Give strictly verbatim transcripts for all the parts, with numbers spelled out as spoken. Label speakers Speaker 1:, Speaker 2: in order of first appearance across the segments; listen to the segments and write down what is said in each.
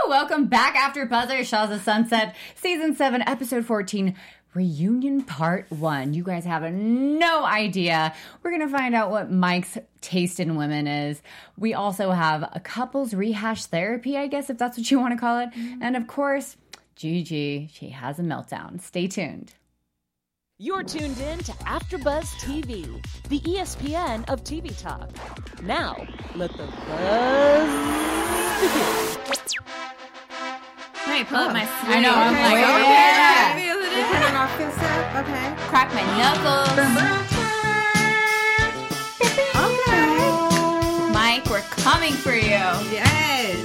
Speaker 1: Welcome back after Buzzer, Shaws of Sunset, Season seven, Episode fourteen, Reunion Part one. You guys have no idea. We're going to find out what Mike's taste in women is. We also have a couples rehash therapy, I guess, if that's what you want to call it. Mm-hmm. And of course, Gigi, she has a meltdown. Stay tuned.
Speaker 2: You're tuned in to AfterBuzz T V, the E S P N of T V talk. Now, let the buzz begin.
Speaker 3: Wait, pull
Speaker 1: oh.
Speaker 3: up my sleeve.
Speaker 1: I know, I'm
Speaker 3: okay.
Speaker 1: like,
Speaker 3: okay.
Speaker 1: yeah.
Speaker 3: yeah.
Speaker 4: You put it off fist up? Okay.
Speaker 3: Crack my knuckles.
Speaker 4: Okay.
Speaker 3: Mike, we're coming for you.
Speaker 4: Yes.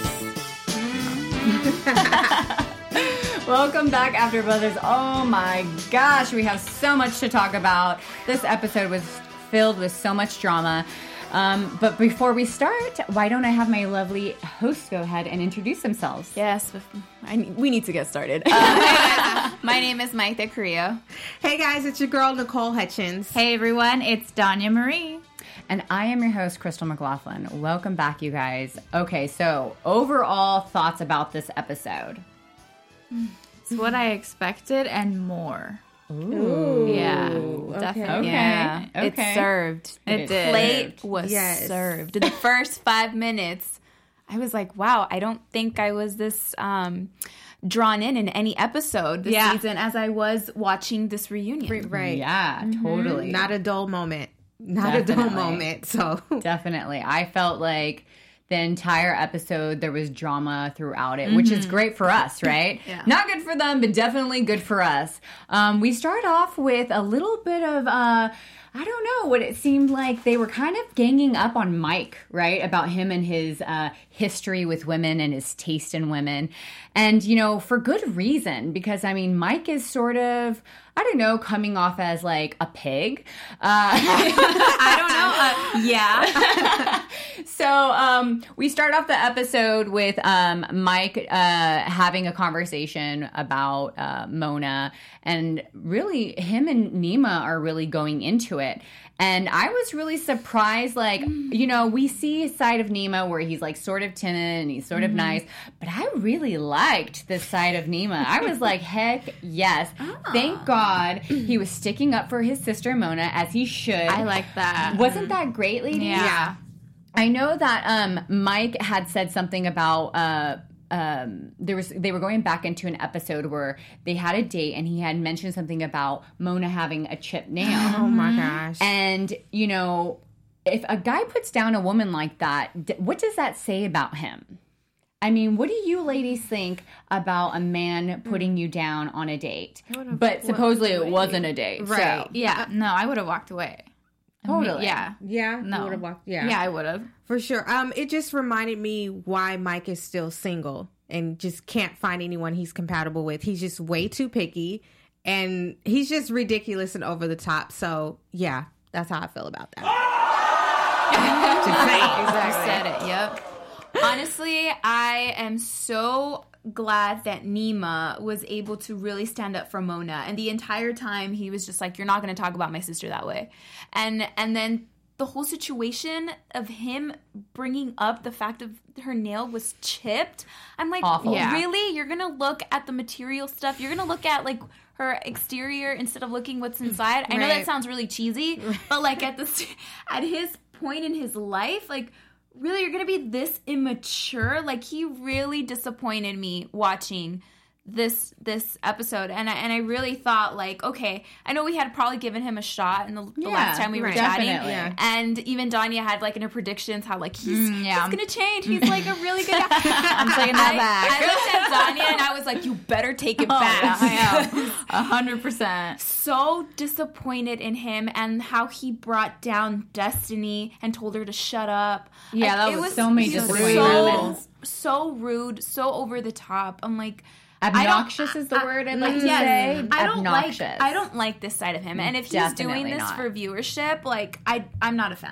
Speaker 1: Welcome back, After Buzzers. Oh my gosh, we have so much to talk about. This episode was filled with so much drama. Um, but before we start, why don't I have my lovely hosts go ahead and introduce themselves?
Speaker 3: Yes, I, we need to get started. Uh, my name is Mike the Carrillo.
Speaker 4: Hey guys, it's your girl Nicole Hutchins.
Speaker 3: Hey everyone, it's Danya Marie.
Speaker 1: And I am your host, Crystal McLaughlin. Welcome back, you guys. Okay, so overall thoughts about this episode.
Speaker 3: It's what I expected and more.
Speaker 1: Ooh.
Speaker 3: Yeah,
Speaker 4: okay.
Speaker 3: definitely.
Speaker 1: Okay.
Speaker 3: Yeah.
Speaker 1: Okay.
Speaker 3: It served.
Speaker 1: It
Speaker 3: The
Speaker 1: did.
Speaker 3: plate was
Speaker 4: Yes.
Speaker 3: served. In the first five minutes, I was like, wow, I don't think I was this um, drawn in in any episode this
Speaker 4: Yeah.
Speaker 3: season as I was watching this reunion.
Speaker 4: Right.
Speaker 1: Yeah,
Speaker 3: Mm-hmm.
Speaker 1: totally.
Speaker 4: Not a dull moment. Not
Speaker 1: Definitely.
Speaker 4: a dull moment. So
Speaker 1: Definitely. I felt like the entire episode, there was drama throughout it, mm-hmm. which is great for us, right?
Speaker 3: Yeah.
Speaker 1: Not good for them, but definitely good for us. Um, we start off with a little bit of, uh, I don't know, what it seemed like they were kind of ganging up on Mike, right? About him and his uh, history with women and his taste in women. And, you know, for good reason, because, I mean, Mike is sort of, I don't know, coming off as like a pig. Uh,
Speaker 3: I don't know. Uh, yeah.
Speaker 1: So um, we start off the episode with um, Mike uh, having a conversation about uh, Mona, and really him and Nima are really going into it. And I was really surprised, like, you know, we see a side of Nima where he's like sort of timid and he's sort of mm-hmm. nice, but I really liked this side of Nima. I was like, heck yes. Oh. Thank God he was sticking up for his sister Mona, as he should.
Speaker 3: I like that.
Speaker 1: Wasn't that great, ladies?
Speaker 3: Yeah.
Speaker 4: yeah.
Speaker 1: I know that um, Mike had said something about uh, um, there was they were going back into an episode where they had a date and he had mentioned something about Mona having a chipped nail.
Speaker 4: Oh my gosh.
Speaker 1: And, you know, if a guy puts down a woman like that, d- what does that say about him? I mean, what do you ladies think about a man putting you down on a date? But supposedly it wasn't a date.
Speaker 4: Right.
Speaker 1: So.
Speaker 3: Yeah. No, I would have walked away.
Speaker 1: Totally.
Speaker 3: Yeah.
Speaker 4: Yeah.
Speaker 3: No.
Speaker 4: You would have walked. Yeah.
Speaker 3: Yeah, I would have.
Speaker 4: For sure. Um, it just reminded me why Mike is still single and just can't find anyone he's compatible with. He's just way too picky, and he's just ridiculous and over the top. So yeah, that's how I feel about that.
Speaker 3: Exactly. You said it. Yep. Honestly, I am so glad that Nima was able to really stand up for Mona, and the entire time he was just like, "You're not going to talk about my sister that way," and and then the whole situation of him bringing up the fact of her nail was chipped. I'm like,
Speaker 1: Awful.
Speaker 3: Yeah. Really? You're going to look at the material stuff? You're going to look at like her exterior instead of looking what's inside? I know that
Speaker 4: Right.
Speaker 3: sounds really cheesy, but like at this at his point in his life, like, really, you're going to be this immature? Like, he really disappointed me watching this this episode. And I, and I really thought, like, okay, I know we had probably given him a shot in the, the
Speaker 1: Yeah,
Speaker 3: last time we were
Speaker 4: right.
Speaker 3: chatting.
Speaker 1: Definitely.
Speaker 4: Yeah.
Speaker 3: And even Danya had, like, in her predictions how, like, he's,
Speaker 1: Mm, yeah.
Speaker 3: he's going to change. He's, like, a really good guy. I'm
Speaker 1: taking that back.
Speaker 3: I looked at Danya and I was like, you better take it
Speaker 1: Oh,
Speaker 3: back.
Speaker 1: yeah, I am. A hundred percent.
Speaker 3: So disappointed in him and how he brought down Destiny and told her to shut up.
Speaker 1: Yeah,
Speaker 3: Like,
Speaker 1: that
Speaker 3: it
Speaker 1: was so many
Speaker 3: he was
Speaker 1: disappointing
Speaker 3: so,
Speaker 1: moments.
Speaker 3: so rude, so over the top. I'm like,
Speaker 1: Obnoxious is the word I'd like to
Speaker 3: yes,
Speaker 1: say.
Speaker 3: I don't
Speaker 1: Obnoxious.
Speaker 3: like. I don't like this side of him. And if he's
Speaker 1: Definitely
Speaker 3: doing this
Speaker 1: not.
Speaker 3: for viewership, like I, I'm not a fan.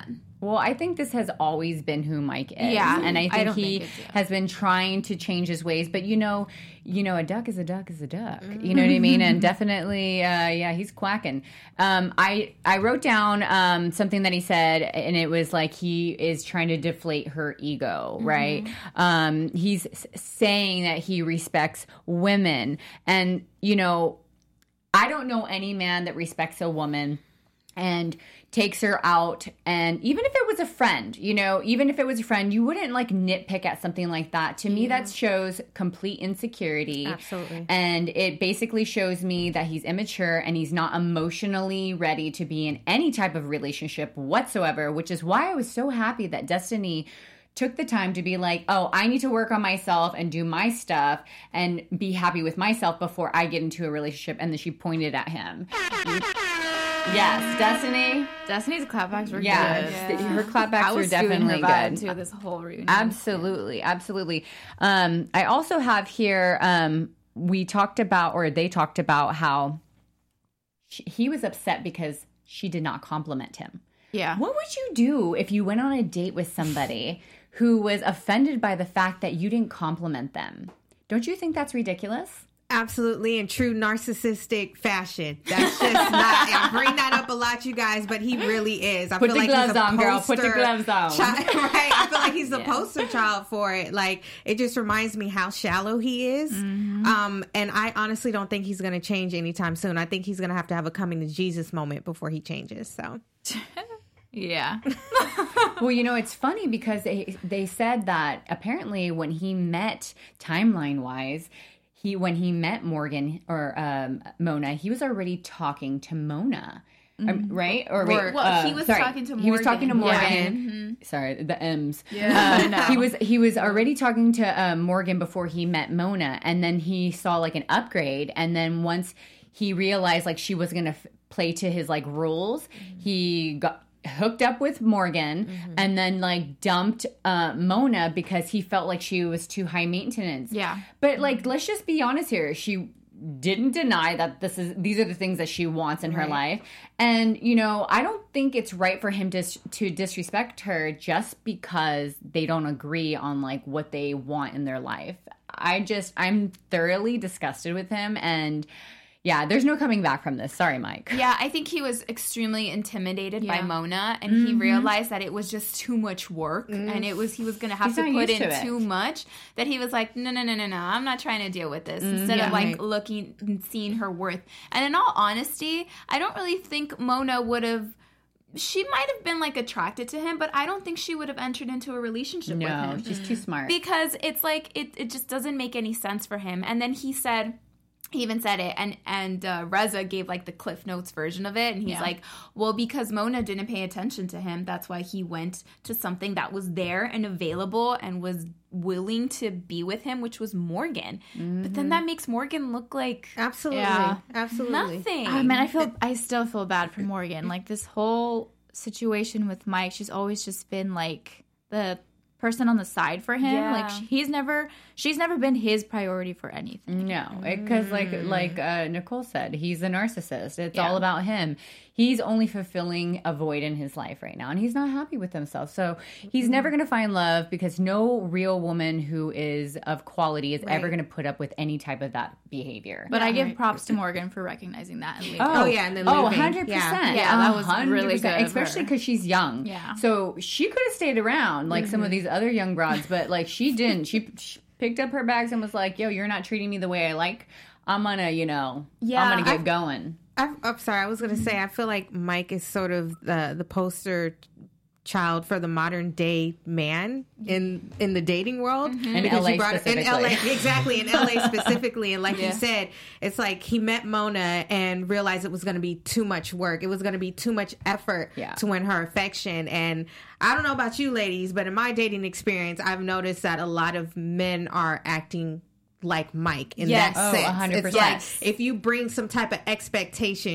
Speaker 1: Well, I think this has always been who Mike is.
Speaker 3: Yeah,
Speaker 1: and I
Speaker 3: I
Speaker 1: think
Speaker 3: don't
Speaker 1: he
Speaker 3: think it's- yeah.
Speaker 1: has been trying to change his ways. But, you know, you know, a duck is a duck is a duck. You know what I mean? And definitely, uh, yeah, he's quacking. Um, I, I wrote down um, something that he said, and it was like he is trying to deflate her ego, right? Um, he's s- saying that he respects women. And, you know, I don't know any man that respects a woman and takes her out, and even if it was a friend, you know, even if it was a friend, you wouldn't like nitpick at something like that. To me, that shows complete insecurity.
Speaker 4: Absolutely.
Speaker 1: And it basically shows me that he's immature and he's not emotionally ready to be in any type of relationship whatsoever, which is why I was so happy that Destiny took the time to be like, oh, I need to work on myself and do my stuff and be happy with myself before I get into a relationship. And then she pointed at him. Yes, Destiny.
Speaker 5: Destiny's clapbacks were
Speaker 1: Yeah,
Speaker 5: good.
Speaker 1: th- her clapbacks
Speaker 5: I
Speaker 1: were
Speaker 5: was feeling
Speaker 1: definitely
Speaker 5: her vibe
Speaker 1: good.
Speaker 5: too this whole reunion.
Speaker 1: Absolutely, absolutely. Um, I also have here. Um, we talked about, or they talked about how she, he was upset because she did not compliment him.
Speaker 5: Yeah.
Speaker 1: What would you do if you went on a date with somebody who was offended by the fact that you didn't compliment them? Don't you think that's ridiculous?
Speaker 4: Absolutely, in true narcissistic fashion. That's just not. I bring that up a lot, you guys, but he really is. I
Speaker 1: Put
Speaker 4: feel
Speaker 1: the
Speaker 4: like
Speaker 1: gloves
Speaker 4: he's a
Speaker 1: on, girl. Put the
Speaker 4: poster
Speaker 1: gloves on.
Speaker 4: Child, right? I feel like he's the poster child for it. Like, it just reminds me how shallow he is.
Speaker 1: Mm-hmm.
Speaker 4: Um, and I honestly don't think he's going to change anytime soon. I think he's going to have to have a coming to Jesus moment before he changes. So.
Speaker 5: Yeah.
Speaker 1: Well, you know, it's funny because they they said that apparently when he met, timeline wise, he when he met Morgan or um, Mona, he was already talking to Mona, um, right? Or wait,
Speaker 3: Or- well,
Speaker 1: uh,
Speaker 3: he was
Speaker 1: sorry.
Speaker 3: talking to
Speaker 1: He was talking to
Speaker 3: Morgan.
Speaker 1: Morgan.
Speaker 3: Yeah.
Speaker 1: Sorry, the M's.
Speaker 5: Yeah,
Speaker 1: Uh,
Speaker 5: I know.
Speaker 1: He was he was already talking to uh, Morgan before he met Mona, and then he saw like an upgrade, and then once he realized like she was gonna f- play to his like rules, he got hooked up with Morgan and then like dumped uh, Mona because he felt like she was too high maintenance.
Speaker 5: Yeah.
Speaker 1: But like, let's just be honest here. She didn't deny that this is these are the things that she wants in her
Speaker 4: Right.
Speaker 1: life. And you know, I don't think it's right for him to to disrespect her just because they don't agree on like what they want in their life. I just I'm thoroughly disgusted with him, and yeah, there's no coming back from this. Sorry, Mike.
Speaker 3: Yeah, I think he was extremely intimidated by
Speaker 5: Yeah.
Speaker 3: Mona, and he realized that it was just too much work, and it was he was going to have
Speaker 1: He's
Speaker 3: to
Speaker 1: not
Speaker 3: put
Speaker 1: used
Speaker 3: in
Speaker 1: to it.
Speaker 3: too much. That he was like, no, no, no, no, no, I'm not trying to deal with this. Instead
Speaker 4: yeah.
Speaker 3: of like
Speaker 4: Right.
Speaker 3: looking and seeing her worth. And in all honesty, I don't really think Mona would have. She might have been like attracted to him, but I don't think she would have entered into a relationship with
Speaker 1: No,
Speaker 3: him
Speaker 1: she's too smart.
Speaker 3: because it's like it, it just doesn't make any sense for him. And then he said. He even said it, and and uh, Reza gave like the Cliff Notes version of it, and he's
Speaker 5: Yeah.
Speaker 3: like, "Well, because Mona didn't pay attention to him, that's why he went to something that was there and available and was willing to be with him, which was Morgan. But then that makes Morgan look like
Speaker 4: Absolutely.
Speaker 5: Yeah.
Speaker 4: Absolutely.
Speaker 3: nothing.
Speaker 5: Oh, man, I feel I still feel bad for Morgan. Like this whole situation with Mike, she's always just been like the person on the side for him.
Speaker 3: Yeah.
Speaker 5: Like sh- he's never, she's never been his priority for anything.
Speaker 1: No, because like like uh, Nicole said, he's a narcissist. It's
Speaker 5: Yeah.
Speaker 1: all about him. He's only fulfilling a void in his life right now, and he's not happy with himself. So he's never going to find love because no real woman who is of quality is ever
Speaker 4: Right.
Speaker 1: going to put up with any type of that behavior.
Speaker 5: But I give
Speaker 4: right.
Speaker 5: props to Morgan for recognizing that and leaving.
Speaker 4: Oh, yeah, and then
Speaker 1: oh,
Speaker 4: leaving.
Speaker 1: one hundred percent.
Speaker 5: Yeah, that was
Speaker 1: one hundred
Speaker 5: really
Speaker 1: percent,
Speaker 5: good of
Speaker 1: especially
Speaker 5: her.
Speaker 1: because she's young.
Speaker 5: Yeah.
Speaker 1: So she could have stayed around like some of these other young broads, but like she didn't. She, she picked up her bags and was like, yo, you're not treating me the way I like. I'm gonna, you know,
Speaker 3: Yeah,
Speaker 1: I'm gonna get
Speaker 4: I-
Speaker 1: going.
Speaker 4: I, I'm sorry. I was going to say, I feel like Mike is sort of the the poster child for the modern day man in in the dating world.
Speaker 1: In
Speaker 4: Because
Speaker 1: L A
Speaker 4: you brought it- in L A
Speaker 1: specifically.
Speaker 4: exactly in L A specifically, and like you said, it's like he met Mona and realized it was going to be too much work. It was going to be too much effort
Speaker 1: Yeah.
Speaker 4: to win her affection. And I don't know about you ladies, but in my dating experience, I've noticed that a lot of men are acting like Mike in
Speaker 3: Yes.
Speaker 4: that
Speaker 1: Oh,
Speaker 4: sense.
Speaker 1: one hundred
Speaker 4: It's
Speaker 1: percent.
Speaker 4: like if you bring some type of expectation,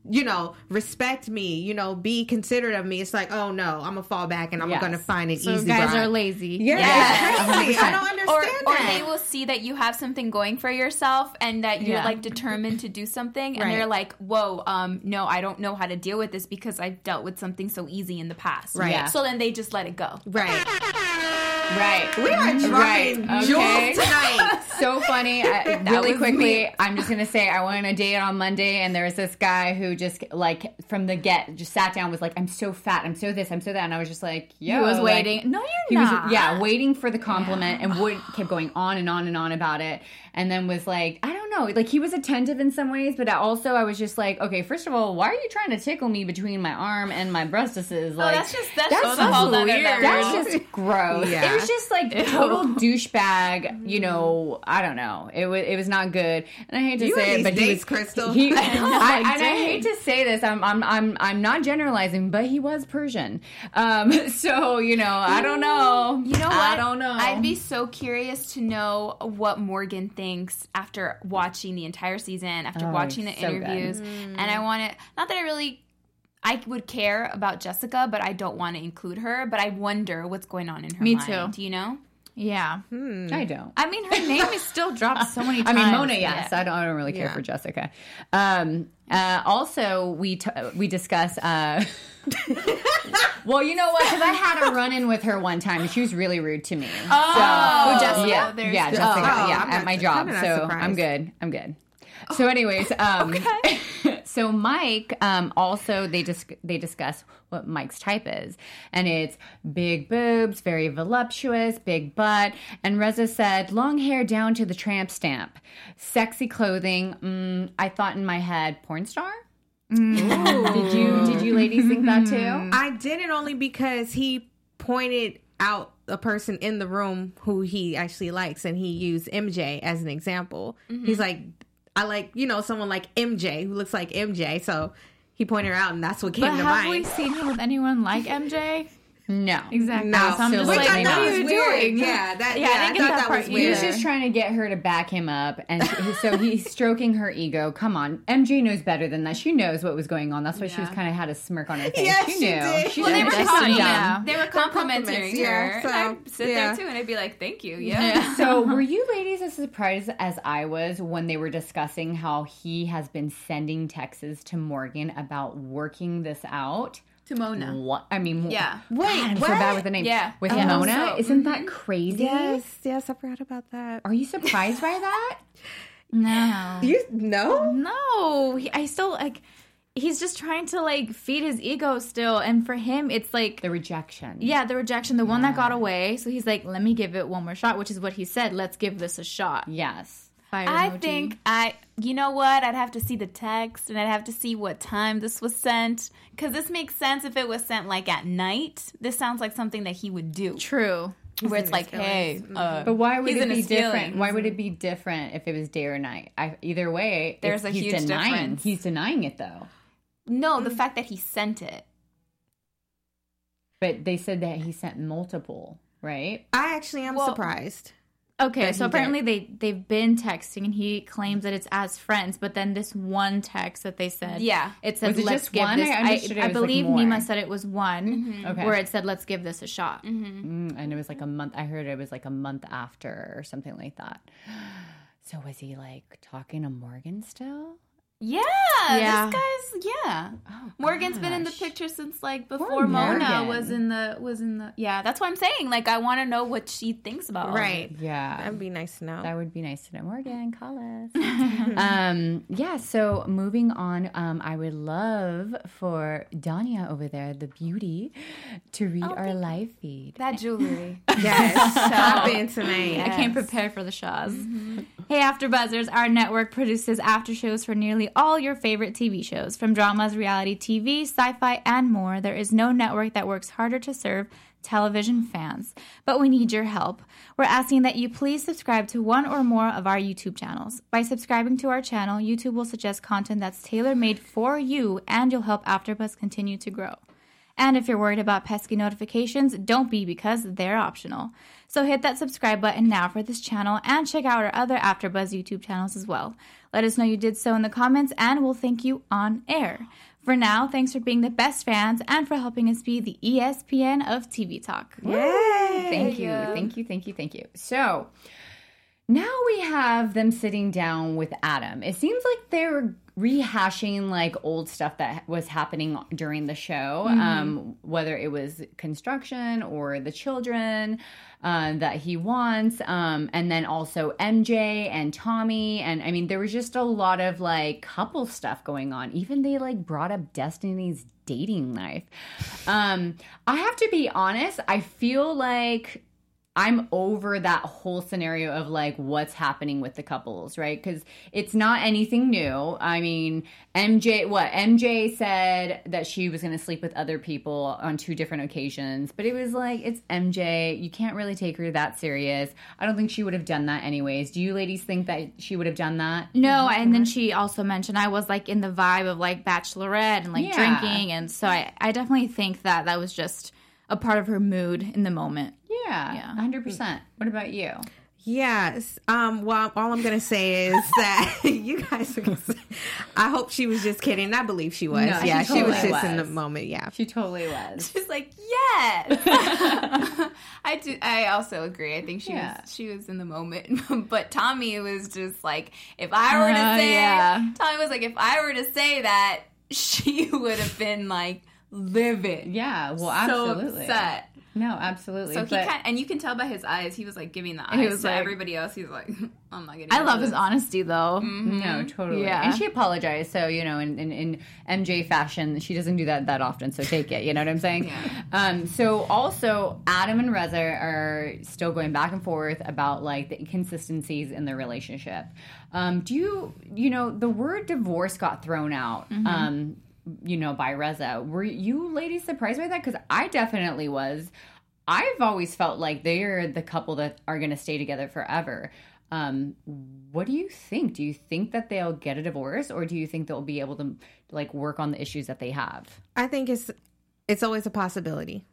Speaker 4: you know, respect me, you know, be considerate of me. It's like, oh no, I'm gonna fall back and I'm
Speaker 1: Yes.
Speaker 4: gonna find an
Speaker 5: So
Speaker 4: easy
Speaker 5: guys
Speaker 4: ride.
Speaker 5: are lazy.
Speaker 4: Yeah,
Speaker 3: Yes.
Speaker 4: it's crazy. I don't understand
Speaker 3: Or, or
Speaker 4: that.
Speaker 3: they will see that you have something going for yourself and that you're
Speaker 5: Yeah.
Speaker 3: like determined to do something, and
Speaker 4: Right.
Speaker 3: they're like, "Whoa, um, no, I don't know how to deal with this because I've dealt with something so easy in the past."
Speaker 4: Right.
Speaker 1: Yeah.
Speaker 3: So then they just let it go.
Speaker 4: Right.
Speaker 1: Right.
Speaker 4: We are dropping
Speaker 1: Right.
Speaker 4: jewels
Speaker 1: Okay.
Speaker 4: tonight.
Speaker 1: So funny. I, really
Speaker 3: was
Speaker 1: quickly,
Speaker 3: me.
Speaker 1: I'm just gonna say I went on a date on Monday, and there was this guy who just like from the get just sat down, was like, "I'm so fat, I'm so this, I'm so that," and I was just like, "Yo,"
Speaker 5: He was
Speaker 1: like,
Speaker 5: waiting. No, you're
Speaker 1: He was,
Speaker 5: not.
Speaker 1: yeah, waiting for the compliment, and would kept going on and on and on about it, and then was like, I don't know, like he was attentive in some ways, but also I was just like, okay, first of all, why are you trying to tickle me between my arm and my breastises? Like,
Speaker 3: that's just that's,
Speaker 1: that's
Speaker 3: just a whole other
Speaker 5: weird.
Speaker 3: level.
Speaker 1: that's just gross.
Speaker 4: Yeah.
Speaker 1: It was just like total douchebag. You know, I don't know. It was it was not good, and I hate to
Speaker 4: You
Speaker 1: say
Speaker 4: and
Speaker 1: it, but
Speaker 4: these
Speaker 1: he
Speaker 4: dates,
Speaker 1: was
Speaker 4: Crystal.
Speaker 1: He,
Speaker 5: know,
Speaker 1: I,
Speaker 5: like,
Speaker 1: and I
Speaker 5: dang.
Speaker 1: hate to say this. I'm I'm I'm I'm not generalizing, but he was Persian. Um, so you know, I don't know.
Speaker 3: You know what?
Speaker 1: I don't know.
Speaker 3: I'd be so curious to know what Morgan thinks after watching the entire season, after
Speaker 1: Oh,
Speaker 3: watching the
Speaker 1: so good.
Speaker 3: interviews. And I want to, not that I really, I would care about Jessica, but I don't want to include her. But I wonder what's going on in her
Speaker 5: Me
Speaker 3: mind.
Speaker 5: too.
Speaker 3: Do you know?
Speaker 5: Yeah.
Speaker 1: I don't.
Speaker 5: I mean, her name is still dropped so many
Speaker 1: I
Speaker 5: times.
Speaker 1: mean, Mona, yes.
Speaker 5: Yeah.
Speaker 1: I don't. I don't really care
Speaker 4: Yeah.
Speaker 1: for Jessica. Um, uh, also, we t- we discuss. Uh, well, you know what? Because I had a run in with her one time, and she was really rude to me.
Speaker 3: Oh,
Speaker 1: so,
Speaker 3: Jessica.
Speaker 1: Yeah,
Speaker 3: There's
Speaker 1: yeah,
Speaker 3: Jessica.
Speaker 1: Jessica.
Speaker 4: Oh,
Speaker 1: yeah,
Speaker 4: I'm
Speaker 1: at
Speaker 4: not-
Speaker 1: my job.
Speaker 4: kinda not
Speaker 1: So
Speaker 4: surprised.
Speaker 1: I'm good. I'm good. So, anyways, um, so Mike um, also they dis- they discuss what Mike's type is, and it's big boobs, very voluptuous, big butt. And Reza said long hair down to the tramp stamp, sexy clothing. Mm, I thought in my head, porn star. Did you did you ladies think that too?
Speaker 4: I didn't, only because he pointed out a person in the room who he actually likes, and he used M J as an example. He's like, I like, you know, someone like M J who looks like M J. So he pointed her out, and that's what came
Speaker 5: But
Speaker 4: to
Speaker 5: have
Speaker 4: mind.
Speaker 5: we seen him with anyone like M J?
Speaker 1: No,
Speaker 5: Exactly.
Speaker 4: No.
Speaker 5: So I'm just
Speaker 1: Which
Speaker 5: like,
Speaker 1: I
Speaker 5: what
Speaker 1: thought
Speaker 5: are
Speaker 1: was
Speaker 5: you
Speaker 4: weird.
Speaker 5: doing?
Speaker 4: Yeah, that-
Speaker 5: yeah,
Speaker 4: yeah,
Speaker 5: I didn't
Speaker 4: I
Speaker 5: get
Speaker 4: thought
Speaker 5: that,
Speaker 4: that
Speaker 5: part
Speaker 4: was
Speaker 1: He
Speaker 4: weird.
Speaker 1: was
Speaker 5: either.
Speaker 1: just trying to get her to back him up, and she, so he's stroking her ego. Come on, M J knows better than that. She knows what was going on. That's why she was
Speaker 3: Yeah.
Speaker 1: kind of had a smirk on her face.
Speaker 4: Yes,
Speaker 1: she
Speaker 4: she
Speaker 1: knew.
Speaker 4: did.
Speaker 1: She
Speaker 3: Well, they
Speaker 1: knew
Speaker 3: were,
Speaker 1: just
Speaker 3: compliment-
Speaker 1: dumb.
Speaker 5: yeah.
Speaker 3: they were complimenting
Speaker 4: compliments,
Speaker 3: her.
Speaker 4: yeah, so,
Speaker 3: and I'd sit
Speaker 4: yeah.
Speaker 3: there too, and I'd be like, "Thank you." Yeah.
Speaker 1: So, were you ladies as surprised as I was when they were discussing how he has been sending texts to Morgan about working this out?
Speaker 3: To Mona.
Speaker 1: What? I mean,
Speaker 3: Yeah.
Speaker 1: Wait, I'm so
Speaker 4: what?
Speaker 1: bad with the name.
Speaker 3: Yeah.
Speaker 1: with
Speaker 3: Yeah.
Speaker 1: Mona,
Speaker 3: So-
Speaker 1: isn't that crazy?
Speaker 4: Yes, yes, I forgot about that.
Speaker 1: Are you surprised by that?
Speaker 5: No.
Speaker 4: You no?
Speaker 5: No. He, I still, like, he's just trying to, like, feed his ego still. And for him, it's like,
Speaker 1: The rejection.
Speaker 5: yeah, the rejection, the one that got away. So he's like, let me give it one more shot, which is what he said. Let's give this a shot.
Speaker 1: Yes.
Speaker 5: Fire
Speaker 3: I
Speaker 5: emoji.
Speaker 3: think I, you know what? I'd have to see the text, and I'd have to see what time this was sent. Because this makes sense if it was sent like at night. This sounds like something that he would do,
Speaker 5: True.
Speaker 3: where it's like, "Hey, uh,
Speaker 1: But why would
Speaker 3: he's
Speaker 1: it
Speaker 3: in
Speaker 1: be
Speaker 3: his
Speaker 1: different?
Speaker 3: feelings.
Speaker 1: Why would it be different if it was day or night? I, either way,
Speaker 3: There's
Speaker 1: it's-
Speaker 3: a
Speaker 1: he's
Speaker 3: huge
Speaker 1: denying.
Speaker 3: difference.
Speaker 1: He's denying it though.
Speaker 3: No, the fact that he sent it.
Speaker 1: But they said that he sent multiple, right?
Speaker 4: I actually am
Speaker 3: Well-
Speaker 4: surprised.
Speaker 5: Okay,
Speaker 4: That
Speaker 5: so
Speaker 4: he
Speaker 5: apparently they they've been texting, and he claims that it's as friends. But then this one text that they said,
Speaker 3: Yeah.
Speaker 5: it says
Speaker 1: Was it
Speaker 5: let's
Speaker 1: just
Speaker 5: give
Speaker 1: one?
Speaker 5: this.
Speaker 1: I
Speaker 5: I,
Speaker 1: understood it
Speaker 5: I
Speaker 1: was, like,
Speaker 5: believe
Speaker 1: more.
Speaker 5: Nima said it was one,
Speaker 1: Okay.
Speaker 5: where it said let's give this a shot.
Speaker 1: Mm, and it was like a month. I heard it was like a month after or something like that. So was he like talking to Morgan still?
Speaker 3: Yeah,
Speaker 5: Yeah.
Speaker 3: this guy's yeah.
Speaker 1: Oh,
Speaker 3: Morgan's been in the
Speaker 1: gosh.
Speaker 3: picture since like before
Speaker 1: Poor
Speaker 3: Mona
Speaker 1: Morgan.
Speaker 3: was in the was in the yeah. That's what I'm saying. Like I want to know what she thinks about all
Speaker 4: Right.
Speaker 3: this.
Speaker 1: Yeah.
Speaker 4: That'd be nice to know.
Speaker 1: That would be nice to know. Morgan, call us. um, yeah, so moving on, um, I would love for Danya over there, the beauty, to read our live feed.
Speaker 3: That jewelry.
Speaker 4: Yes, stop in tonight.
Speaker 5: I came prepared for the Shaws. Hey, AfterBuzzers! Our network produces after shows for nearly all your favorite T V shows, from dramas, reality T V, sci-fi, and more. There is no network that works harder to serve television fans, but we need your help. We're asking that you please subscribe to one or more of our YouTube channels. By subscribing to our channel, YouTube will suggest content that's tailor-made for you, and you'll help AfterBuzz continue to grow. And if you're worried about pesky notifications, don't be, because they're optional. So hit that subscribe button now for this channel and check out our other AfterBuzz YouTube channels as well. Let us know you did so in the comments and we'll thank you on air. For now, thanks for being the best fans and for helping us be the E S P N of T V Talk.
Speaker 1: Yay! Thank you, thank you, thank you, thank you. So now we have them sitting down with Adam. It seems like they're rehashing like old stuff that was happening during the show, mm-hmm. um, whether it was construction or the children uh, that he wants, um, and then also M J and Tommy, and I mean there was just a lot of like couple stuff going on. Even they like brought up Destiny's dating life. Um, I have to be honest, I feel like I'm over that whole scenario of like what's happening with the couples, right? Because it's not anything new. I mean, M J, what? M J said that she was going to sleep with other people on two different occasions, but it was like, it's M J. You can't really take her that serious. I don't think she would have done that anyways. Do you ladies think that she would have done that?
Speaker 5: No, and then she also mentioned I was like in the vibe of like Bachelorette and like
Speaker 1: Yeah.
Speaker 5: drinking, and so I, I definitely think that that was just a part of her mood in the moment.
Speaker 1: Yeah,
Speaker 5: Yeah.
Speaker 1: one hundred percent. What about you?
Speaker 4: Yes. Um, well, all I'm going to say is that you guys are gonna say, I hope she was just kidding. I believe she was.
Speaker 1: No,
Speaker 4: yeah,
Speaker 1: she
Speaker 4: she was
Speaker 1: totally
Speaker 4: just in the
Speaker 1: was.
Speaker 4: moment. Yeah.
Speaker 1: She totally was.
Speaker 3: She's like, yes. I do. I also agree. I think she
Speaker 1: Yeah.
Speaker 3: was she was in the moment. But Tommy was just like, if I were to
Speaker 5: Uh,
Speaker 3: say,
Speaker 5: yeah.
Speaker 3: Tommy was like, if I were to say that, she would have been like livid.
Speaker 1: Yeah, well,
Speaker 3: So
Speaker 1: absolutely.
Speaker 3: upset.
Speaker 1: No, absolutely.
Speaker 3: So he
Speaker 1: but-
Speaker 3: kind and you can tell by his eyes, he was like giving the eyes
Speaker 5: He was
Speaker 3: to
Speaker 5: like-
Speaker 3: everybody else. He's like, I'm not getting.
Speaker 5: I
Speaker 3: into
Speaker 5: love his
Speaker 3: this.
Speaker 5: honesty though.
Speaker 1: No, totally.
Speaker 5: Yeah.
Speaker 1: And she apologized. So, you know, in, in, in M J fashion, she doesn't do that that often. So take it. You know what I'm saying?
Speaker 3: Yeah.
Speaker 1: Um, so also, Adam and Reza are still going back and forth about like the inconsistencies in their relationship. Um, do you, you know, the word divorce got thrown out. Um, you know, by Reza. Were you ladies surprised by that? Because I definitely was. I've always felt like they're the couple that are going to stay together forever. Um, what do you think? Do you think that they'll get a divorce, or do you think they'll be able to like work on the issues that they have?
Speaker 4: I think it's it's always a possibility.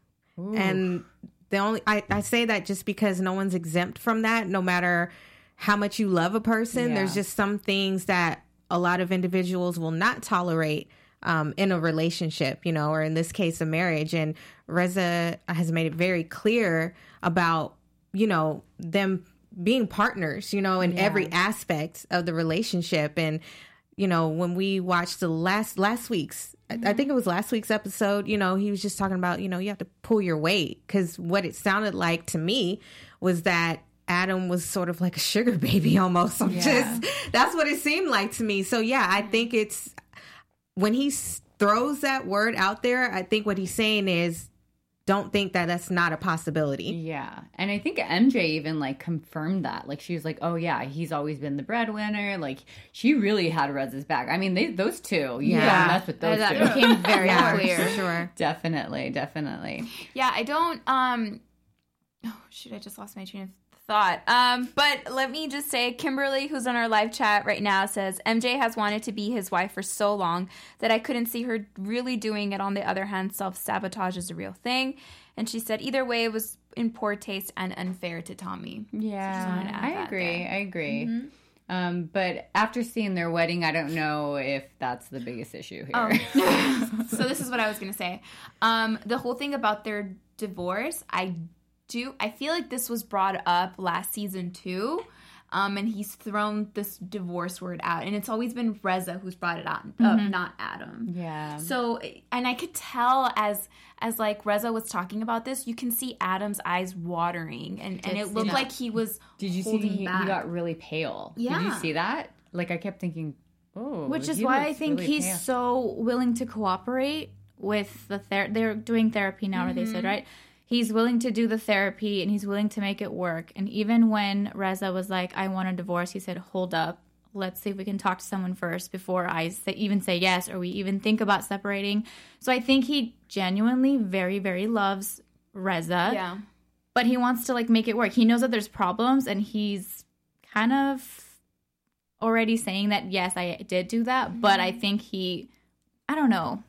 Speaker 4: And the only I, I say that just because no one's exempt from that, no matter how much you love a person.
Speaker 1: Yeah.
Speaker 4: There's just some things that a lot of individuals will not tolerate um, in a relationship, you know, or in this case, a marriage. And Reza has made it very clear about, you know, them being partners, you know, in
Speaker 1: Yeah.
Speaker 4: every aspect of the relationship. And, you know, when we watched the last last week's, I- I think it was last week's episode, you know, he was just talking about, you know, you have to pull your weight, because what it sounded like to me was that Adam was sort of like a sugar baby almost. I'm
Speaker 1: Yeah.
Speaker 4: just, that's what it seemed like to me. So yeah, I think it's, when he s- throws that word out there, I think what he's saying is, don't think that that's not a possibility.
Speaker 1: Yeah. And I think M J even like confirmed that. Like she was like, oh yeah, he's always been the breadwinner. Like she really had Reza's back. I mean, they, those two, you
Speaker 4: Yeah.
Speaker 1: don't mess with those
Speaker 5: that
Speaker 1: two.
Speaker 5: became very
Speaker 4: Yeah,
Speaker 5: clear.
Speaker 4: for sure.
Speaker 1: Definitely, definitely.
Speaker 3: Yeah, I don't. Um, oh shoot, I just lost my train of thought. Um, but let me just say, Kimberly, who's on our live chat right now, says M J has wanted to be his wife for so long that I couldn't see her really doing it. On the other hand, self-sabotage is a real thing, and she said either way it was in poor taste and unfair to Tommy.
Speaker 1: Yeah,
Speaker 3: wanted to add
Speaker 1: I
Speaker 3: that
Speaker 1: agree.
Speaker 3: there.
Speaker 1: I agree. Um, but after seeing their wedding, I don't know if that's the biggest issue here.
Speaker 3: Oh. So this is what I was gonna say. Um, the whole thing about their divorce, I do. I feel like this was brought up last season too, um, and he's thrown this divorce word out, and it's always been Reza who's brought it out, uh, not Adam.
Speaker 1: Yeah.
Speaker 3: So, and I could tell as as like Reza was talking about this, you can see Adam's eyes watering, and, and it looked
Speaker 1: Yeah.
Speaker 3: like he was
Speaker 1: Did you see
Speaker 3: holding
Speaker 1: he, he
Speaker 3: back.
Speaker 1: got really pale? Did you
Speaker 3: Yeah.
Speaker 1: see that? Like I kept thinking, oh,
Speaker 5: Which is
Speaker 1: he
Speaker 5: why I
Speaker 1: looks
Speaker 5: think
Speaker 1: really
Speaker 5: he's
Speaker 1: pale.
Speaker 5: so willing to cooperate with the ther- they're doing therapy now, or they said, right? He's willing to do the therapy and he's willing to make it work. And even when Reza was like, I want a divorce, he said, hold up. Let's see if we can talk to someone first before I say, even say yes, or we even think about separating. So I think he genuinely very, very loves Reza.
Speaker 3: Yeah.
Speaker 5: But he wants to like make it work. He knows that there's problems, and he's kind of already saying that, yes, I did do that. But I think he, I don't know.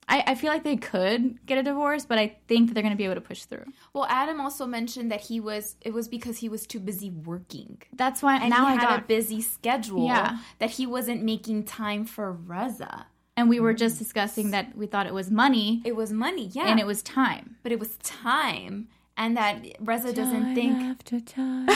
Speaker 5: I, I feel like they could get a divorce, but I think that they're going to be able to push through.
Speaker 3: Well, Adam also mentioned that he was. It was because he was too busy working.
Speaker 5: That's why
Speaker 3: And
Speaker 5: now
Speaker 3: he
Speaker 5: I
Speaker 3: had
Speaker 5: got
Speaker 3: a busy schedule.
Speaker 5: Yeah.
Speaker 3: That he wasn't making time for Reza.
Speaker 5: And we were just discussing that we thought it was money
Speaker 3: It was money, yeah,
Speaker 5: and it was time.
Speaker 3: but it was time, and that Reza doesn't think.
Speaker 1: after time.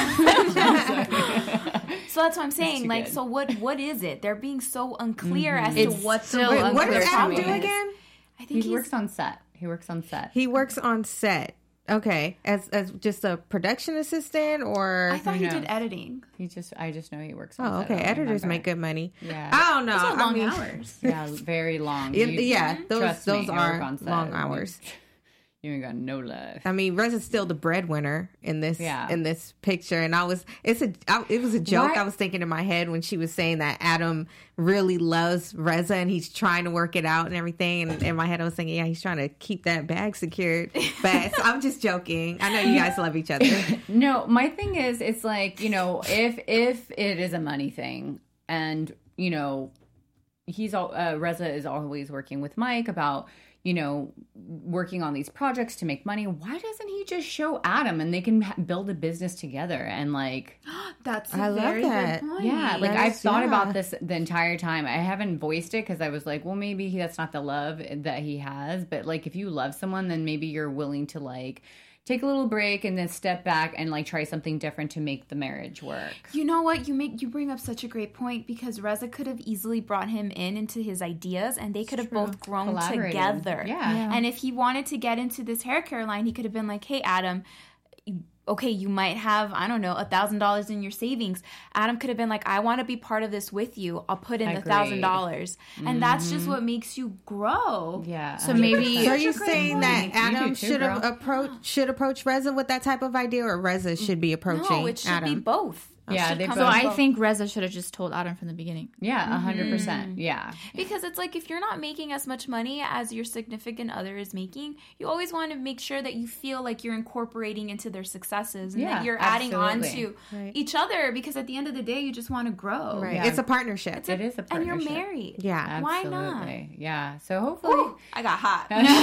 Speaker 3: So that's what I'm saying.
Speaker 1: too
Speaker 3: Like,
Speaker 1: good.
Speaker 3: so what? What is it? They're being so unclear as to
Speaker 5: It's
Speaker 3: what
Speaker 5: still
Speaker 3: the
Speaker 4: Wait, what
Speaker 5: unclear
Speaker 4: does
Speaker 5: to
Speaker 4: Adam
Speaker 5: me.
Speaker 4: do again?
Speaker 3: I think
Speaker 1: He
Speaker 3: he's
Speaker 1: works on set. He works on set.
Speaker 4: He works on set. Okay, as as just a production assistant, or
Speaker 3: I thought he
Speaker 1: Who
Speaker 3: did
Speaker 1: knows?
Speaker 3: editing.
Speaker 1: He just, I just know he works on
Speaker 4: oh,
Speaker 1: set.
Speaker 4: okay,
Speaker 1: I don't
Speaker 4: editors
Speaker 1: remember.
Speaker 4: make good money.
Speaker 1: Yeah.
Speaker 4: I don't know.
Speaker 3: Those are
Speaker 4: I
Speaker 3: long
Speaker 4: mean,
Speaker 3: hours.
Speaker 1: Yeah, very long.
Speaker 4: Yeah,
Speaker 1: You-
Speaker 4: yeah, those
Speaker 1: trust
Speaker 4: those
Speaker 1: me, I work
Speaker 4: are
Speaker 1: on set.
Speaker 4: long hours.
Speaker 1: You ain't got no life.
Speaker 4: I mean, Reza's still the breadwinner in this
Speaker 1: Yeah.
Speaker 4: in this picture, and I was it's a I, it was a joke
Speaker 1: Why-
Speaker 4: I was thinking in my head when she was saying that Adam really loves Reza and he's trying to work it out and everything. And in my head, I was thinking, yeah, he's trying to keep that bag secured. But I'm just joking. I know you guys love each other.
Speaker 1: No, my thing is, it's like, you know, if if it is a money thing, and you know, he's all uh, Reza is always working with Mike about, you know, working on these projects to make money. Why doesn't he just show Adam and they can ha- build a business together and like,
Speaker 3: That's a
Speaker 4: I love
Speaker 3: very
Speaker 4: that.
Speaker 3: good point.
Speaker 1: yeah, like
Speaker 4: That
Speaker 1: I've
Speaker 4: is-
Speaker 1: thought
Speaker 4: yeah.
Speaker 1: about this the entire time. I haven't voiced it because I was like, well, maybe he, that's not the love that he has. But like, if you love someone, then maybe you're willing to like take a little break and then step back and like try something different to make the marriage work.
Speaker 3: You know what? You make you bring up such a great point because Reza could have easily brought him in into his ideas, and they could have both grown
Speaker 1: Collaborated.
Speaker 3: together.
Speaker 1: Yeah. Yeah.
Speaker 3: And if he wanted to get into this hair care line, he could have been like, "Hey, Adam." Okay, you might have, I don't know, a thousand dollars in your savings. Adam could have been like, I want to be part of this with you. I'll put in the
Speaker 1: Agreed.
Speaker 3: thousand dollars. And that's just what makes you grow.
Speaker 1: Yeah.
Speaker 5: So maybe
Speaker 4: So are you
Speaker 3: Such a great
Speaker 4: saying that
Speaker 3: point.
Speaker 1: You
Speaker 4: Adam
Speaker 1: do too,
Speaker 4: should have
Speaker 1: girl.
Speaker 4: approach should approach Reza with that type of idea, or Reza should be approaching
Speaker 3: No, it should
Speaker 4: Adam?
Speaker 3: be both. It
Speaker 1: Yeah,
Speaker 3: should
Speaker 1: they
Speaker 3: come
Speaker 1: both-
Speaker 5: So
Speaker 3: from
Speaker 5: I
Speaker 3: both.
Speaker 5: think Reza should have just told Adam from the beginning.
Speaker 1: Yeah, a hundred percent. Yeah.
Speaker 3: Because it's like if you're not making as much money as your significant other is making, you always want to make sure that you feel like you're incorporating into their successes and
Speaker 1: Yeah,
Speaker 3: that you're adding on
Speaker 1: absolutely.
Speaker 3: to
Speaker 4: Right.
Speaker 3: each other because at the end of the day, you just want to grow.
Speaker 4: Right.
Speaker 1: Yeah.
Speaker 4: It's a partnership.
Speaker 1: It is a
Speaker 3: And you're
Speaker 1: partnership.
Speaker 3: married.
Speaker 4: Yeah.
Speaker 3: Why not?
Speaker 1: Absolutely. Yeah. So hopefully
Speaker 3: Ooh, I got hot.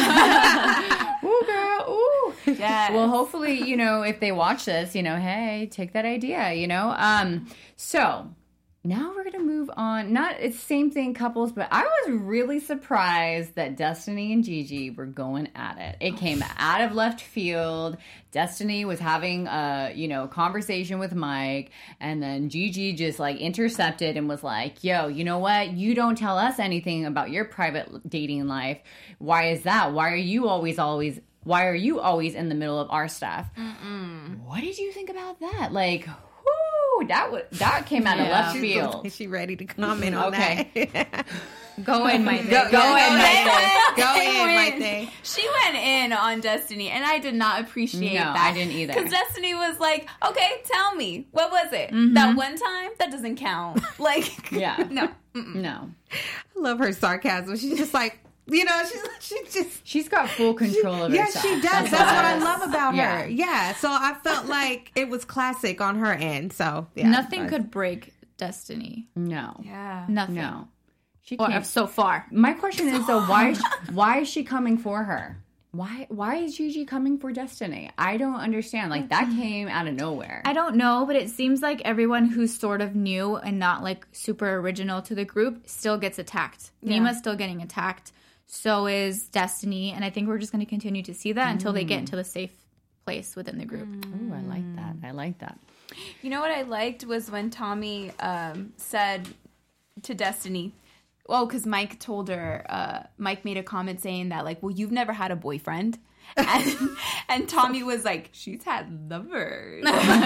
Speaker 1: Ooh, girl. Ooh.
Speaker 3: Yes.
Speaker 1: Well, hopefully, you know, if they watch this, you know, hey, take that idea, you know? Um, so now we're gonna move on. Not it's same thing, couples, but I was really surprised that Destiny and Gigi were going at it. It came out of left field. Destiny was having a, you know, conversation with Mike, and then Gigi just like intercepted and was like, yo, you know what? You don't tell us anything about your private dating life. Why is that? Why are you always always why are you always in the middle of our stuff? Mm-mm. What did you think about that? Like, whoo, that was that came out of
Speaker 5: Yeah.
Speaker 1: left
Speaker 4: Is
Speaker 1: field.
Speaker 4: she ready to comment on
Speaker 1: Okay.
Speaker 4: that?
Speaker 5: Go in, my thing.
Speaker 4: Go,
Speaker 1: Go
Speaker 4: yeah,
Speaker 1: in,
Speaker 4: go
Speaker 1: my
Speaker 4: in. Go
Speaker 3: They
Speaker 4: in, my
Speaker 3: went-
Speaker 4: thing.
Speaker 3: She went in on Destiny, and I did not appreciate
Speaker 1: No,
Speaker 3: that.
Speaker 1: I didn't either.
Speaker 3: Because Destiny was like, "Okay, tell me, what was it?
Speaker 1: Mm-hmm.
Speaker 3: That one time? That doesn't count." Like,
Speaker 1: Yeah.
Speaker 3: no.
Speaker 1: No.
Speaker 4: I love her sarcasm. She's just like, you know, she's she just
Speaker 1: She's got full control of
Speaker 4: yes,
Speaker 1: herself.
Speaker 4: she does. That's, what I love about
Speaker 1: Yeah.
Speaker 4: her. Yeah. So I felt like it was classic on her end. So yeah,
Speaker 5: Nothing
Speaker 4: I-
Speaker 5: could break Destiny.
Speaker 1: No.
Speaker 3: Yeah.
Speaker 5: Nothing.
Speaker 1: No. She
Speaker 5: Or
Speaker 1: can't.
Speaker 5: so far.
Speaker 1: My question is though, why is, why is she coming for her? Why why is Gigi coming for Destiny? I don't understand. Like that came out of nowhere.
Speaker 5: I don't know, but it seems like everyone who's sort of new and not like super original to the group still gets attacked. Nima's still getting attacked. So is Destiny. And I think we're just going to continue to see that until they get into the safe place within the group.
Speaker 1: Ooh, I like that. I like that.
Speaker 3: You know what I liked was when Tommy um, said to Destiny, oh, because Mike told her, uh, Mike made a comment saying that, like, well, you've never had a boyfriend. And, and Tommy was like, she's had lovers.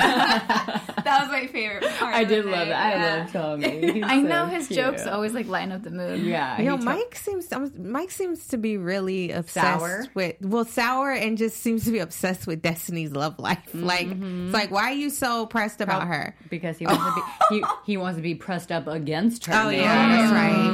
Speaker 3: That was my favorite part.
Speaker 1: I
Speaker 3: of
Speaker 1: did
Speaker 3: it.
Speaker 1: love it. I
Speaker 3: Yeah.
Speaker 1: love Tommy. He's
Speaker 5: I know
Speaker 1: so
Speaker 5: his
Speaker 1: cute.
Speaker 5: jokes always like lighten up the mood.
Speaker 1: Yeah.
Speaker 4: You know,
Speaker 1: he
Speaker 4: Mike seems um, Mike seems to be really obsessed
Speaker 1: Sour?
Speaker 4: with well, sour, and just seems to be obsessed with Destiny's love life. Like, it's like, why are you so pressed about her?
Speaker 1: because he wants to be he, he wants to be pressed up against her.
Speaker 4: Oh
Speaker 1: man.
Speaker 4: yeah, that's right.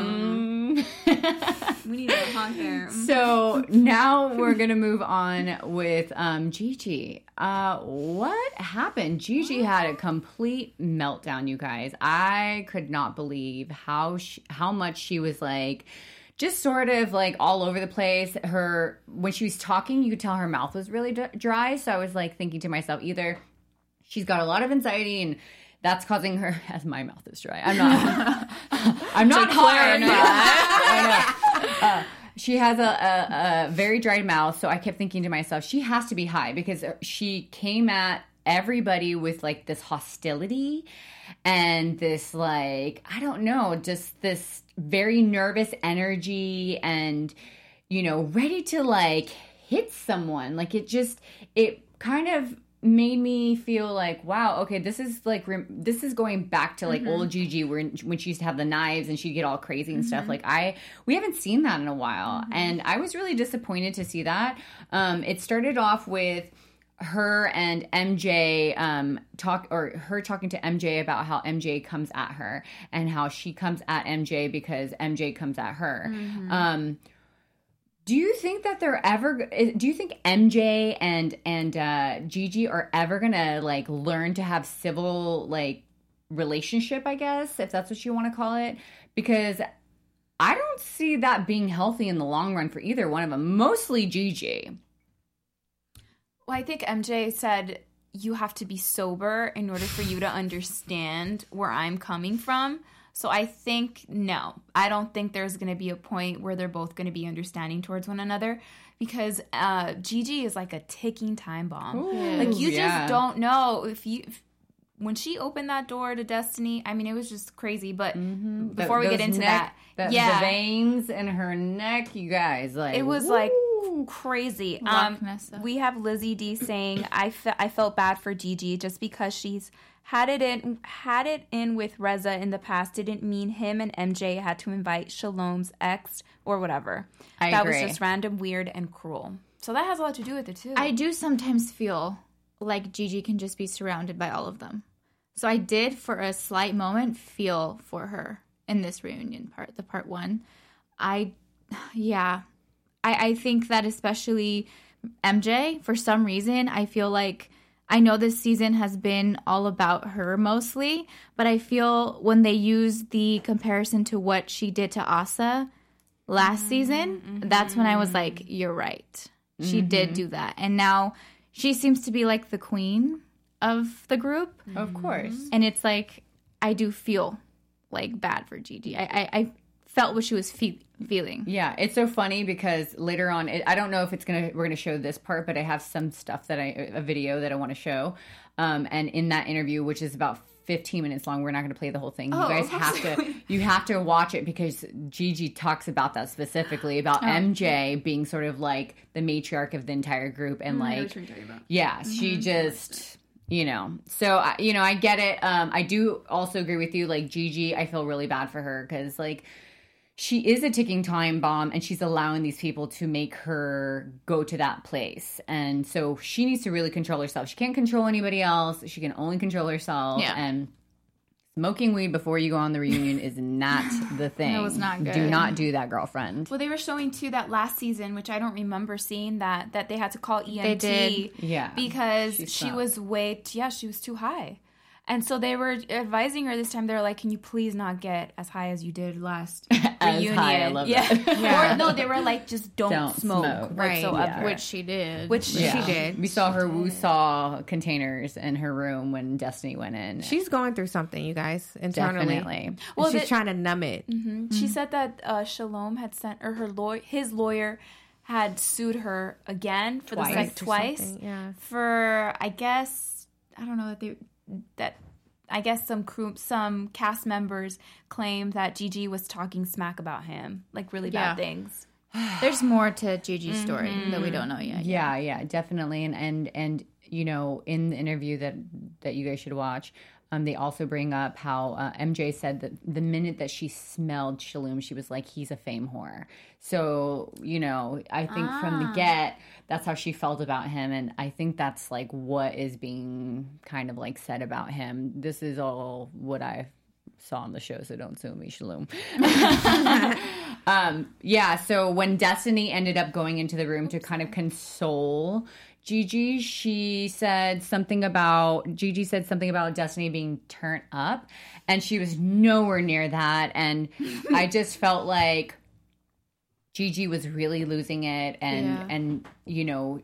Speaker 3: We need a honk there.
Speaker 1: So now we're gonna move on with um, Gigi. Uh, what happened? Gigi had a complete meltdown, you guys. I could not believe how she, how much she was like just sort of like all over the place. Her when she was talking, you could tell her mouth was really d- dry. So I was like thinking to myself, either she's got a lot of anxiety and that's causing her. As my mouth is dry, I'm not. I'm not hard. I know. Uh, she has a, a, a very dry mouth, so I kept thinking to myself, she has to be high because she came at everybody with like this hostility and this like I don't know, just this very nervous energy and you know ready to like hit someone. Like it just it kind of made me feel like, wow, okay, this is like rem- this is going back to like mm-hmm. old Gigi when when she used to have the knives and she'd get all crazy and mm-hmm. stuff. Like I we haven't seen that in a while, mm-hmm. and I was really disappointed to see that. Um, it started off with her and M J um, talk or her talking to M J about how M J comes at her and how she comes at M J because M J comes at her. Mm-hmm. Um, Do you think that they're ever? Do you think M J and and uh, Gigi are ever gonna like learn to have civil like relationship? I guess if that's what you want to call it, because I don't see that being healthy in the long run for either one of them. Mostly Gigi.
Speaker 3: Well, I think M J said you have to be sober in order for you to understand where I'm coming from. So I think, no, I don't think there's going to be a point where they're both going to be understanding towards one another because uh, Gigi is like a ticking time bomb. Ooh, like you yeah. just don't know if you, if, when she opened that door to Destiny, I mean, it was just crazy. But mm-hmm. before the, we get into
Speaker 1: neck,
Speaker 3: that,
Speaker 1: the,
Speaker 3: yeah.
Speaker 1: the veins in her neck, you guys, like.
Speaker 3: It was
Speaker 1: woo.
Speaker 3: like crazy. Um, we have Lizzie D saying, I, fe- I felt bad for Gigi just because she's Had it in had it in with Reza in the past didn't mean him and M J had to invite Shalom's ex or whatever.
Speaker 1: I
Speaker 3: that
Speaker 1: agree.
Speaker 3: was just random, weird, and cruel. So that has a lot to do with it too.
Speaker 5: I do sometimes feel like Gigi can just be surrounded by all of them. So I did, for a slight moment, feel for her in this reunion part, the part one. I, yeah, I I think that especially M J, for some reason, I feel like. I know this season has been all about her mostly, but I feel when they use the comparison to what she did to Asa last mm-hmm, season, mm-hmm. that's when I was like, you're right. She mm-hmm. did do that. And now she seems to be like the queen of the group.
Speaker 1: Of course.
Speaker 5: And it's like, I do feel like bad for Gigi. I, I, I felt what she was fe- feeling.
Speaker 1: Yeah, it's so funny because later on, it, I don't know if it's gonna we're gonna show this part, but I have some stuff that I a video that I want to show. Um, and in that interview, which is about fifteen minutes long, we're not gonna play the whole thing. You
Speaker 3: oh,
Speaker 1: guys have to you have to watch it because Gigi talks about that specifically about oh. M J being sort of like the matriarch of the entire group and mm, like yeah, mm-hmm. she just. You know, so, you know, I get it. Um, I do also agree with you. Like, Gigi, I feel really bad for her because, like, she is a ticking time bomb and she's allowing these people to make her go to that place. And so she needs to really control herself. She can't control anybody else. She can only control herself.
Speaker 5: Yeah.
Speaker 1: And smoking weed before you go on the reunion is not the thing.
Speaker 5: That was not good.
Speaker 1: Do not do that, girlfriend.
Speaker 3: Well, they were showing, too, that last season, which I don't remember seeing, that that they had to call E M T.
Speaker 5: They did.
Speaker 1: Yeah.
Speaker 3: Because she, she was way, t- yeah, she was too high. And so they were advising her this time. They're like, "Can you please not get as high as you did last
Speaker 1: as
Speaker 3: reunion?"
Speaker 1: High, I love
Speaker 3: yeah.
Speaker 1: that.
Speaker 3: yeah. Or no, they were like, "Just don't,
Speaker 1: don't
Speaker 3: smoke,
Speaker 1: smoke.
Speaker 3: Right.
Speaker 1: Yeah.
Speaker 5: Which she did.
Speaker 3: Which
Speaker 1: yeah.
Speaker 3: she did.
Speaker 1: We saw her Woo-Saw containers in her room when Destiny went in.
Speaker 4: She's going through something, you guys, internally.
Speaker 1: Definitely.
Speaker 4: Well, she's the, trying to numb it.
Speaker 3: Mm-hmm. Mm-hmm. She said that uh, Shalom had sent, or her law- his lawyer had sued her again for twice. the like twice
Speaker 4: yeah.
Speaker 3: for I guess I don't know that they that. I guess some crew, some cast members claim that Gigi was talking smack about him, like really bad
Speaker 5: yeah.
Speaker 3: things.
Speaker 5: There's more to Gigi's story
Speaker 3: mm-hmm.
Speaker 5: that we don't know yet.
Speaker 1: Yeah, yeah, definitely. And and and you know, in the interview that that you guys should watch, um, they also bring up how uh, M J said that the minute that she smelled Shalom, she was like, "He's a fame whore." So you know, I think ah. from the get, that's how she felt about him, and I think that's like what is being kind of like said about him. This is all what I saw on the show, so don't sue me, Shalom. um, yeah. So when Destiny ended up going into the room to kind of console Gigi, she said something about Gigi said something about Destiny being turned up, and she was nowhere near that. And I just felt like Gigi was really losing it, and
Speaker 5: Yeah.
Speaker 1: and you know,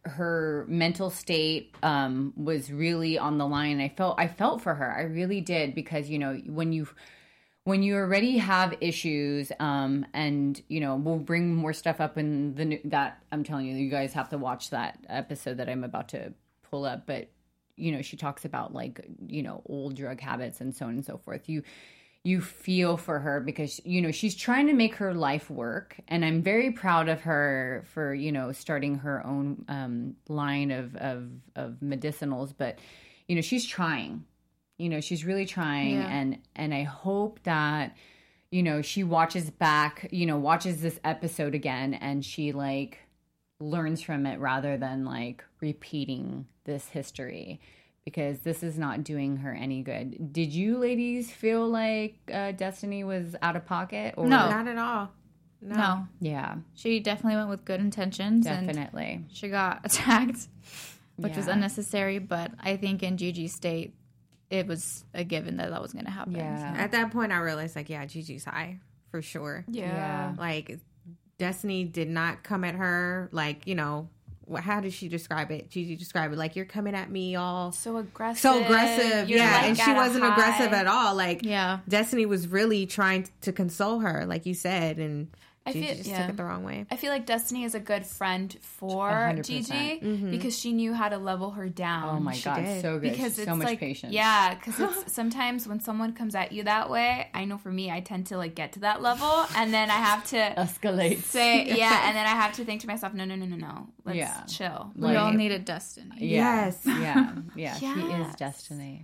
Speaker 1: her mental state um, was really on the line. I felt I felt for her. I really did, because you know, when you when you already have issues, um, and you know, we'll bring more stuff up in the new, that I'm telling you, you guys have to watch that episode that I'm about to pull up. But you know, she talks about like, you know, old drug habits and so on and so forth. You you feel for her, because you know, she's trying to make her life work, and I'm very proud of her for, you know, starting her own um, line of, of of medicinals. But you know, she's trying. You know, she's really trying,
Speaker 5: Yeah.
Speaker 1: and and I hope that, you know, she watches back, you know, watches this episode again, and she like learns from it rather than like repeating this history, because this is not doing her any good. Did you ladies feel like uh, Destiny was out of pocket? Or?
Speaker 5: No.
Speaker 4: Not at all. No.
Speaker 5: No,
Speaker 1: Yeah,
Speaker 5: she definitely went with good intentions, and
Speaker 1: definitely.
Speaker 5: she got attacked, which was
Speaker 1: Yeah.
Speaker 5: unnecessary. But I think in Gigi's state, it was a given that that was going to happen.
Speaker 1: Yeah.
Speaker 4: At that point, I realized, like, yeah, Gigi's high for sure.
Speaker 1: Yeah.
Speaker 4: Like, Destiny did not come at her like, you know, wh- how did she describe it? Gigi described it like, you're coming at me all
Speaker 3: So aggressive.
Speaker 4: so aggressive.
Speaker 3: You're,
Speaker 4: Yeah,
Speaker 3: like,
Speaker 4: and she
Speaker 3: at a
Speaker 4: wasn't
Speaker 3: high.
Speaker 4: aggressive at all. Like,
Speaker 5: Yeah.
Speaker 4: Destiny was really trying to console her, like you said, and
Speaker 3: I
Speaker 4: Gigi
Speaker 3: feel-
Speaker 4: just
Speaker 3: yeah.
Speaker 4: took it the wrong way.
Speaker 3: I feel like Destiny is a good friend for
Speaker 1: one hundred percent.
Speaker 3: Gigi because she knew how to level her down.
Speaker 1: Oh my
Speaker 4: She
Speaker 1: god,
Speaker 4: did.
Speaker 1: so good.
Speaker 3: Because
Speaker 1: so
Speaker 3: it's
Speaker 1: much
Speaker 3: like,
Speaker 1: patience.
Speaker 3: yeah, because it's sometimes when someone comes at you that way, I know for me, I tend to like get to that level, and then I have to
Speaker 1: Escalates.
Speaker 3: say, yeah, and then I have to think to myself, no, no, no, no, no, let's
Speaker 1: Yeah.
Speaker 3: chill.
Speaker 5: We
Speaker 1: Like-
Speaker 5: all needed Destiny.
Speaker 1: Yeah.
Speaker 4: Yes.
Speaker 1: Yeah. Yeah. She is
Speaker 3: Yes.
Speaker 1: Destiny.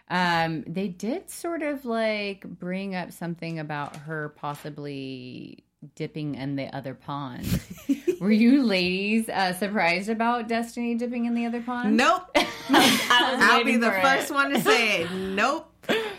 Speaker 1: Um, they did sort of like bring up something about her possibly dipping in the other pond. Were you ladies uh, surprised about Destiny dipping in the other pond?
Speaker 4: Nope. I'll be
Speaker 1: waiting
Speaker 4: the
Speaker 1: for
Speaker 4: first
Speaker 1: it.
Speaker 4: one to say it. Nope.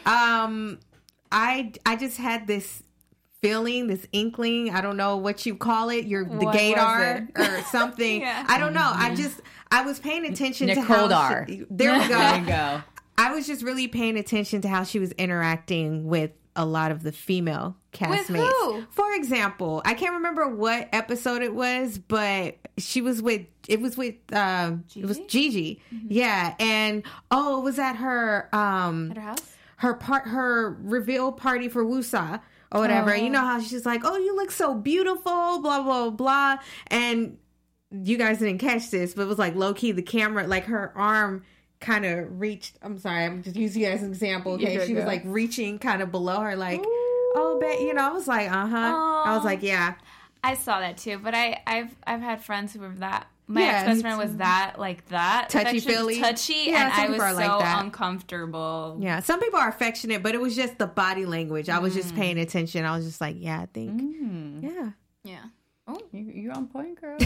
Speaker 4: Um, I I just had this feeling, this inkling. I don't know what you call it. Your the
Speaker 3: What
Speaker 4: gaydar
Speaker 3: was
Speaker 4: or something.
Speaker 3: Yeah.
Speaker 4: I don't know. I just I was paying attention to
Speaker 1: Nicole
Speaker 4: how
Speaker 1: Dar.
Speaker 4: she, there we go.
Speaker 1: There you go.
Speaker 4: I was just really paying attention to how she was interacting with a lot of the female castmates.
Speaker 3: who?
Speaker 4: For example, I can't remember what episode it was, but she was with it was with um it was Gigi. Yeah, and oh, it was at her um
Speaker 3: At her house?
Speaker 4: her part her reveal party for Wusa or whatever. You know how she's like, "Oh, you look so beautiful," blah blah blah, and you guys didn't catch this, but it was like low key the camera, like her arm kind of reached. I'm sorry, I'm just using you as an example. Okay,
Speaker 5: You're
Speaker 4: she was
Speaker 5: good.
Speaker 4: like reaching kind of below her, like, oh, bet you know. I was like, uh huh. I was like, yeah,
Speaker 3: I saw that too, but I, I've I've had friends who were that. My
Speaker 4: Yeah,
Speaker 3: ex best
Speaker 4: me
Speaker 3: friend
Speaker 4: too.
Speaker 3: was that like that
Speaker 4: Touchy-feely?
Speaker 3: affectionate, touchy,
Speaker 4: Yeah,
Speaker 3: and
Speaker 4: some
Speaker 3: I was
Speaker 4: people are
Speaker 3: so
Speaker 4: like that.
Speaker 3: uncomfortable.
Speaker 4: yeah. Some people are affectionate, but it was just the body language. I was
Speaker 3: Mm.
Speaker 4: just paying attention. I was just like, yeah, I think, yeah.
Speaker 3: Yeah,
Speaker 1: You, you're on point, girl.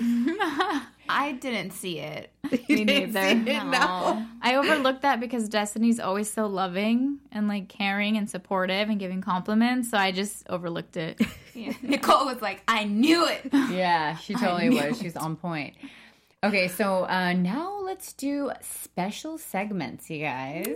Speaker 3: I didn't see it.
Speaker 4: You didn't
Speaker 5: neither.
Speaker 4: see it? No.
Speaker 5: I overlooked that because Destiny's always so loving and like caring and supportive and giving compliments. So I just overlooked it.
Speaker 3: Yeah. Nicole was like, I knew it.
Speaker 1: Yeah, she totally was. She's on point. Okay, so uh, now let's do special segments, you guys.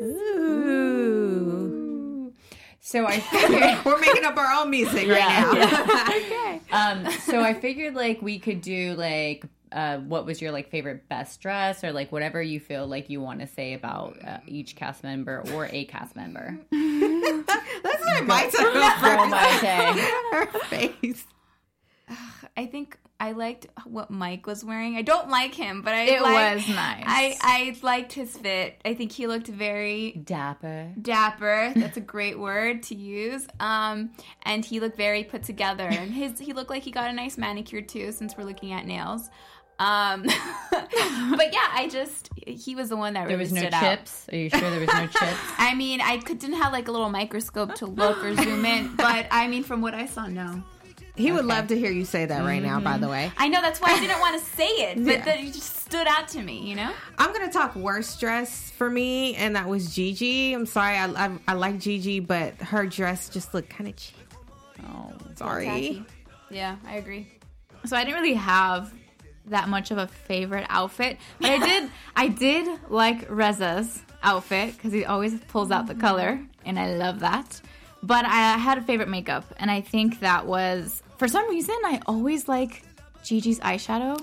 Speaker 4: Ooh.
Speaker 1: So I figured,
Speaker 4: We're making up our own music right now.
Speaker 1: um, so I figured like we could do like, uh, what was your like favorite best dress, or like whatever you feel like you want to say about uh, each cast member or a cast member.
Speaker 4: That's not my time.
Speaker 1: Girl, Maite.
Speaker 4: Her face.
Speaker 3: I think I liked what Mike was wearing. I don't like him, but I
Speaker 5: It
Speaker 3: liked-
Speaker 5: was nice.
Speaker 3: I I liked his fit. I think he looked very
Speaker 1: Dapper.
Speaker 3: dapper. That's a great word to use. Um, and he looked very put together. And his he looked like he got a nice manicure too, since we're looking at nails. Um, but yeah, I just he was the one that really
Speaker 1: There was no
Speaker 3: stood out.
Speaker 1: chips. Are you sure there was no chips?
Speaker 3: I mean, I could, didn't have like a little microscope to look or zoom in, but I mean, from what I saw, no.
Speaker 4: He would love to hear you say that right now, by the way.
Speaker 3: I know, that's why I didn't want to say it, but
Speaker 4: Yeah.
Speaker 3: that it just stood out to me, you know?
Speaker 4: I'm going to talk worst dress for me, and that was Gigi. I'm sorry. I, I, I like Gigi, but her dress just looked kind of cheap.
Speaker 1: Oh,
Speaker 4: Sorry.
Speaker 3: Tacky. Yeah, I agree.
Speaker 5: So I didn't really have that much of a favorite outfit, but I did I did like Reza's outfit because he always pulls out the color, and I love that. But I had a favorite makeup, and I think that was, for some reason, I always like Gigi's eyeshadow.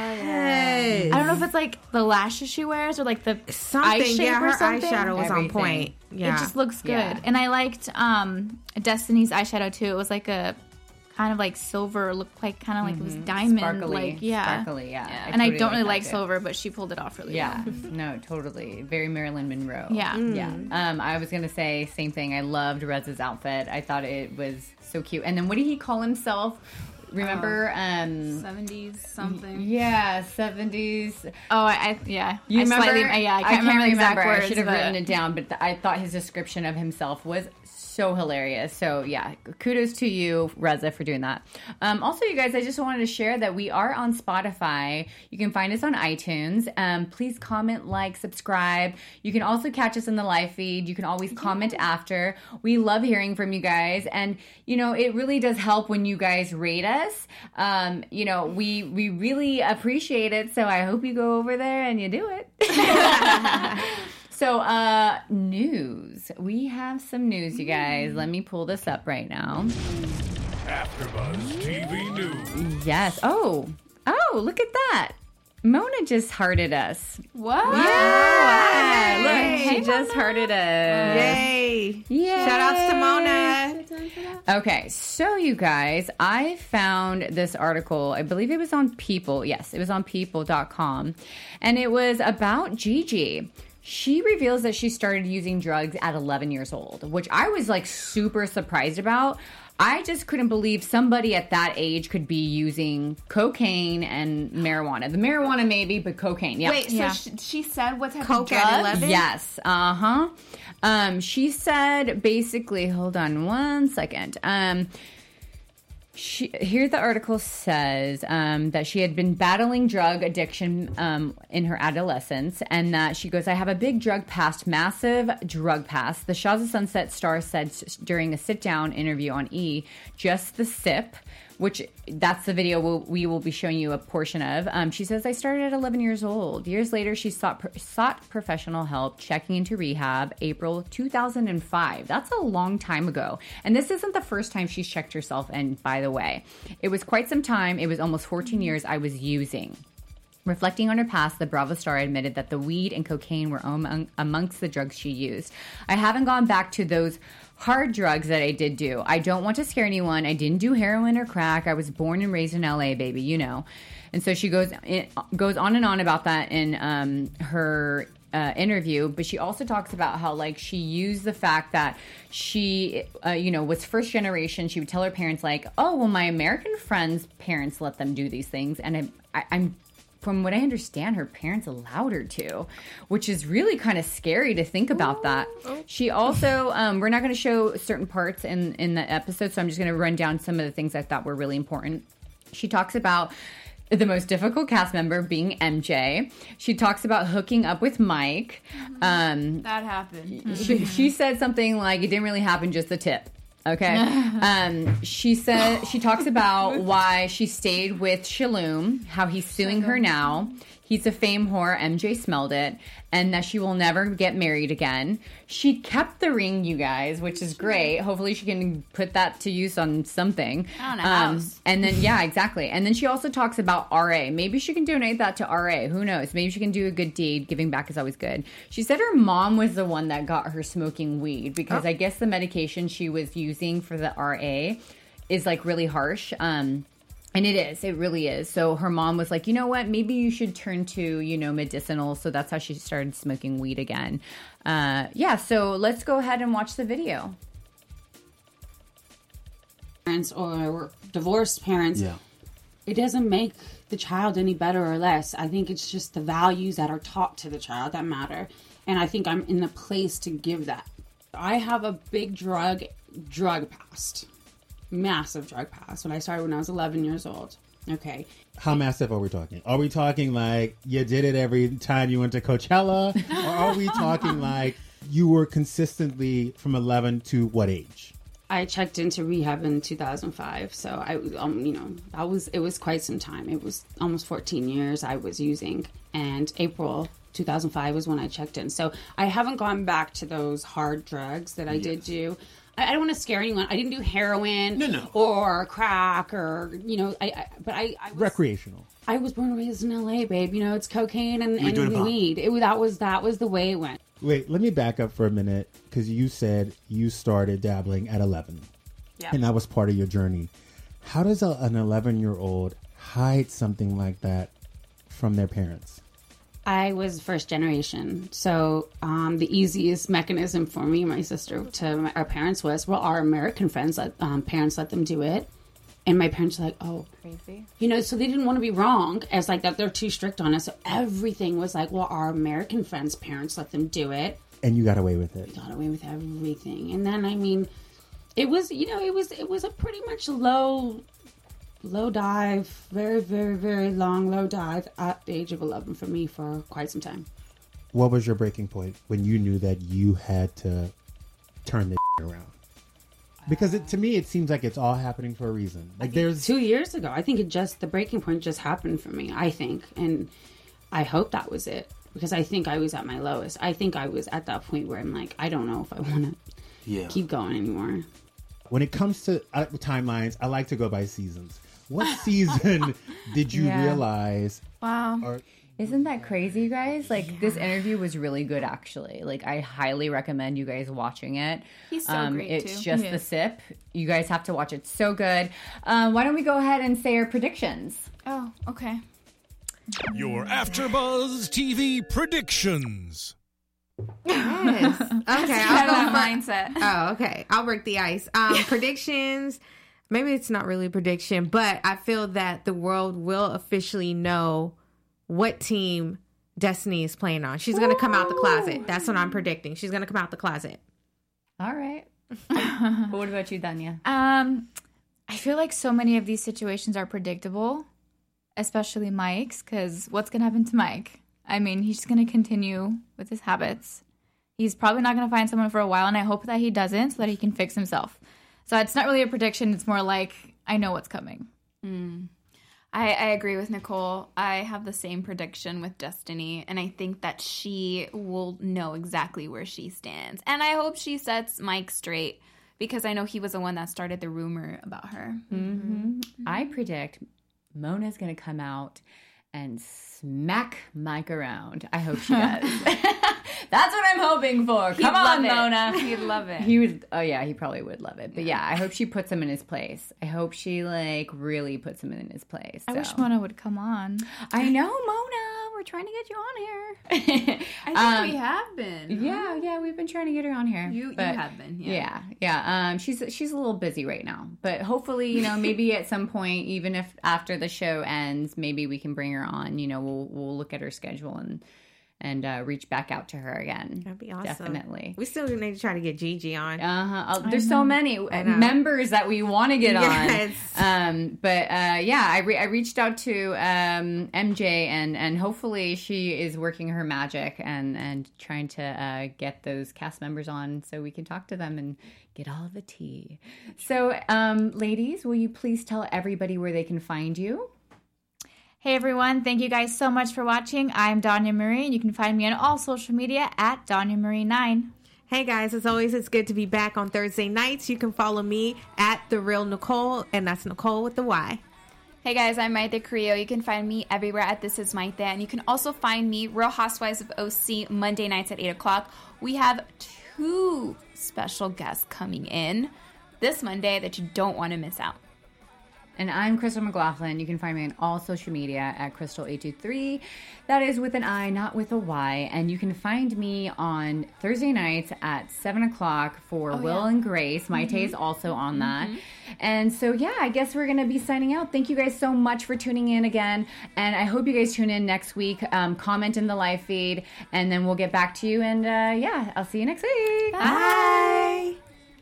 Speaker 4: Yes.
Speaker 5: I don't know if it's like the lashes she wears or like the
Speaker 4: Something.
Speaker 5: eye shape
Speaker 4: Yeah,
Speaker 5: or
Speaker 4: her
Speaker 5: something.
Speaker 4: eyeshadow was
Speaker 1: Everything.
Speaker 4: on point. Yeah.
Speaker 5: It just looks good.
Speaker 1: Yeah.
Speaker 5: And I liked um, Destiny's eyeshadow too. It was like a kind of like silver, looked like kind of like it was diamond.
Speaker 1: Sparkly.
Speaker 5: like yeah.
Speaker 1: Sparkly, yeah.
Speaker 5: And
Speaker 1: totally
Speaker 5: I don't really
Speaker 1: that
Speaker 5: like
Speaker 1: too.
Speaker 5: silver, but she pulled it off really
Speaker 1: Yeah,
Speaker 5: well.
Speaker 1: no, totally. Very Marilyn Monroe.
Speaker 5: Yeah.
Speaker 1: Yeah. Um, I was going to say same thing. I loved Rez's outfit. I thought it was so cute. And then what did he call himself? Remember? um,
Speaker 3: seventies something.
Speaker 1: yeah, seventies.
Speaker 5: Oh, I, I yeah.
Speaker 1: You
Speaker 5: I
Speaker 1: remember?
Speaker 5: Slightly, yeah, I can't, remember the exact
Speaker 1: remember.
Speaker 5: words.
Speaker 1: I should have
Speaker 5: but-
Speaker 1: written it down, but th- I thought his description of himself was so hilarious. So yeah, kudos to you, Reza, for doing that. Um, also, you guys, I just wanted to share that we are on Spotify. You can find us on iTunes. Um, please comment, like, subscribe. You can also catch us in the live feed. You can always comment after. We love hearing from you guys, and you know, it really does help when you guys rate us. Um, you know, we we really appreciate it. So I hope you go over there and you do it. So, uh, news. We have some news, you guys. Let me pull this up right now.
Speaker 6: AfterBuzz T V News.
Speaker 1: Yes. Oh, oh, look at that. Mona just hearted us.
Speaker 3: What?
Speaker 1: Yeah.
Speaker 4: Yay.
Speaker 1: Look, she just hearted us.
Speaker 4: Yay.
Speaker 1: Yay.
Speaker 4: Shout outs to Mona.
Speaker 1: Okay, so you guys, I found this article. I believe it was on People. Yes, it was on people dot com. And it was about Gigi. She reveals that she started using drugs at eleven years old, which I was like super surprised about. I just couldn't believe somebody at that age could be using cocaine and marijuana. The marijuana maybe, but cocaine, yeah.
Speaker 3: Wait, so
Speaker 5: Yeah.
Speaker 3: she, she said what type
Speaker 4: Coke
Speaker 3: of
Speaker 4: at
Speaker 3: drug?
Speaker 4: eleven?
Speaker 1: Yes. Uh huh. Um, she said basically, hold on one second. Um, she, here the article says um, that she had been battling drug addiction um, in her adolescence, and that she goes, I have a big drug past, massive drug past. The Shahs of Sunset star said s- during a sit-down interview on E! Just the Sip, which that's the video we'll, we will be showing you a portion of. Um, she says, I started at eleven years old. Years later, she sought, sought professional help, checking into rehab, April two thousand five. That's a long time ago. And this isn't the first time she's checked herself in, by the way. It was quite some time. It was almost fourteen years I was using. Reflecting on her past, the Bravo star admitted that the weed and cocaine were among, amongst the drugs she used. I haven't gone back to those hard drugs that I did do. I don't want to scare anyone. I didn't do heroin or crack. I was born and raised in L A, baby, you know. And so she goes it goes on and on about that in um, her uh, interview. But she also talks about how, like, she used the fact that she, uh, you know, was first generation. She would tell her parents, like, oh, well, my American friends' parents let them do these things. And I, I, I'm from what I understand, her parents allowed her to, which is really kind of scary to think about that. She also, um, we're not going to show certain parts in, in the episode, so I'm just going to run down some of the things I thought were really important. She talks about the most difficult cast member being M J. She talks about hooking up with Mike. Um,
Speaker 3: That happened.
Speaker 1: she, she said something like, it didn't really happen, just the tip. Okay. Um, she said she talks about why she stayed with Shalom, how he's suing her now. He's a fame whore. M J smelled it, and that she will never get married again. She kept the ring, you guys, which is great. Hopefully, she can put that to use on something.
Speaker 3: On a house.
Speaker 1: And then, yeah, exactly. And then she also talks about R A. Maybe she can donate that to R A. Who knows? Maybe she can do a good deed. Giving back is always good. She said her mom was the one that got her smoking weed because I guess the medication she was using for the R A is like really harsh. Um, and it is. It really is. So her mom was like, you know what? Maybe you should turn to, you know, medicinal. So that's how she started smoking weed again. Uh, yeah. So let's go ahead and watch the video.
Speaker 7: Parents or divorced parents,
Speaker 8: Yeah.
Speaker 7: it doesn't make the child any better or less. I think it's just the values that are taught to the child that matter. And I think I'm in the place to give that. I have a big drug drug past. Massive drug past. When I started when I was eleven years old. Okay.
Speaker 8: How massive are we talking? Are we talking like you did it every time you went to Coachella? Or are we talking like you were consistently from eleven to what age?
Speaker 7: I checked into rehab in two thousand five, so I, um, you know, I was. It was quite some time. It was almost fourteen years I was using, and April two thousand five was when I checked in. So I haven't gone back to those hard drugs that I did do. I, I don't want to scare anyone. I didn't do heroin
Speaker 8: No, no.
Speaker 7: or crack or, you know, I, I but I, I was,
Speaker 8: Recreational.
Speaker 7: I was born and raised in L A, babe. You know, it's cocaine and,
Speaker 9: We're doing
Speaker 7: and
Speaker 9: pop.
Speaker 7: weed. It, that was that was the way it went.
Speaker 8: Wait, let me back up for a minute because you said you started dabbling at eleven.
Speaker 7: Yeah.
Speaker 8: And that was part of your journey. How does a, an eleven-year-old hide something like that from their parents?
Speaker 7: I was first generation, so um, the easiest mechanism for me, and my sister, to my, our parents was, well, our American friends let um, parents let them do it, and my parents were like, oh,
Speaker 1: Crazy.
Speaker 7: you know, so they didn't want to be wrong as like that they're too strict on us. So everything was like, well, our American friends' parents let them do it.
Speaker 8: And you got away with it.
Speaker 7: Got away with everything, and then I mean, it was you know, it was it was a pretty much low. Low dive, very, very, very long low dive at the age of eleven for me for quite some time.
Speaker 8: What was your breaking point when you knew that you had to turn the around? Because it, to me, it seems like it's all happening for a reason. Like there's
Speaker 7: Two years ago, I think it just, the breaking point just happened for me, I think. And I hope that was it. Because I think I was at my lowest. I think I was at that point where I'm like, I don't know if I want to
Speaker 9: Yeah.
Speaker 7: keep going anymore.
Speaker 8: when it comes to uh, timelines, I like to go by seasons. What season did you
Speaker 1: Yeah.
Speaker 8: realize?
Speaker 3: Wow.
Speaker 8: Or
Speaker 1: Isn't that crazy, you guys? Like, this interview was really good, actually. Like, I highly recommend you guys watching it.
Speaker 3: He's so
Speaker 1: um,
Speaker 3: great,
Speaker 1: It's
Speaker 3: too.
Speaker 1: just
Speaker 3: He
Speaker 1: the
Speaker 3: is.
Speaker 1: sip. You guys have to watch it. So good. Um, why don't we go ahead and say our predictions?
Speaker 3: Oh, okay.
Speaker 6: Your AfterBuzz T V predictions.
Speaker 4: Yes. Okay, I'll
Speaker 3: Have
Speaker 4: go
Speaker 3: that
Speaker 4: first.
Speaker 3: mindset.
Speaker 4: Oh, okay. I'll break the ice. Um, predictions. Maybe it's not really a prediction, but I feel that the world will officially know what team Destiny is playing on. She's going to come out the closet. That's what I'm predicting. She's going to come out the closet.
Speaker 1: All right. But what about you, Danya?
Speaker 5: Um, I feel like so many of these situations are predictable, especially Mike's, because what's going to happen to Mike? I mean, he's just going to continue with his habits. He's probably not going to find someone for a while, and I hope that he doesn't so that he can fix himself. So it's not really a prediction. It's more like I know what's coming.
Speaker 3: I, I agree with Nicole. I have the same prediction with Destiny, and I think that she will know exactly where she stands. And I hope she sets Mike straight, because I know he was the one that started the rumor about her.
Speaker 1: Mm-hmm. I predict Mona's going to come out and smack Mike around. I hope she does. That's what I'm hoping for.
Speaker 3: He'd
Speaker 1: Come on,
Speaker 3: love it.
Speaker 1: Mona.
Speaker 3: He'd love it.
Speaker 1: He would. Oh yeah, he probably would love it. But yeah, I hope she puts him in his place. I hope she like really puts him in his place.
Speaker 5: I
Speaker 1: so.
Speaker 5: wish Mona would come on.
Speaker 1: I know, Mona. We're trying to get you on here.
Speaker 3: I think
Speaker 1: Um,
Speaker 3: we have been.
Speaker 1: Yeah, yeah, we've been trying to get her on here.
Speaker 3: You, you
Speaker 1: but-
Speaker 3: have been. Yeah.
Speaker 1: Yeah, yeah. Um, she's she's a little busy right now, but hopefully, you know, maybe at some point, even if after the show ends, maybe we can bring her on. You know, we'll we'll look at her schedule and and uh, reach back out to her again.
Speaker 4: That'd be awesome.
Speaker 1: Definitely.
Speaker 4: We still need to try to get Gigi on.
Speaker 1: Uh-huh. There's so many
Speaker 4: I know.
Speaker 1: members that we want to get
Speaker 4: Yes.
Speaker 1: on. Um, but uh, yeah, I, re- I reached out to um, M J, and, and hopefully she is working her magic and, and trying to uh, get those cast members on so we can talk to them and get all of the tea. So, um, ladies, will you please tell everybody where they can find you?
Speaker 5: Hey everyone, thank you guys so much for watching. I'm Danya Marie, and you can find me on all social media at Danya Marie nine.
Speaker 4: Hey guys, as always, it's good to be back on Thursday nights. You can follow me at The Real Nicole, and that's Nicole with the Y.
Speaker 3: Hey guys, I'm Maite Carrillo. You can find me everywhere at This Is Maite, and you can also find me Real Housewives of O C Monday nights at eight o'clock. We have two special guests coming in this Monday that you don't want to miss out.
Speaker 1: And I'm Crystal McLaughlin. You can find me on all social media at Crystal eight two three. That is with an I, not with a Y. And you can find me on Thursday nights at seven o'clock for Will and Grace. Maite is also on that. And so, yeah, I guess we're going to be signing out. Thank you guys so much for tuning in again. And I hope you guys tune in next week. Um, comment in the live feed. And then we'll get back to you. And, uh, yeah, I'll see you next week.
Speaker 4: Bye.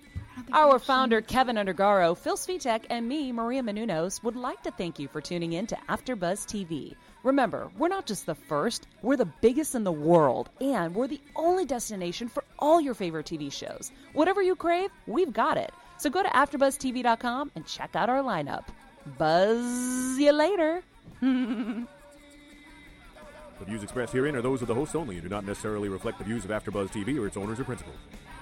Speaker 2: Our founder, Kevin Undergaro, Phil Svitek, and me, Maria Menounos, would like to thank you for tuning in to AfterBuzz T V. Remember, we're not just the first, we're the biggest in the world, and we're the only destination for all your favorite T V shows. Whatever you crave, we've got it. So go to after buzz t v dot com and check out our lineup. Buzz you later.
Speaker 10: The views expressed herein are those of the hosts only and do not necessarily reflect the views of AfterBuzz T V or its owners or principals.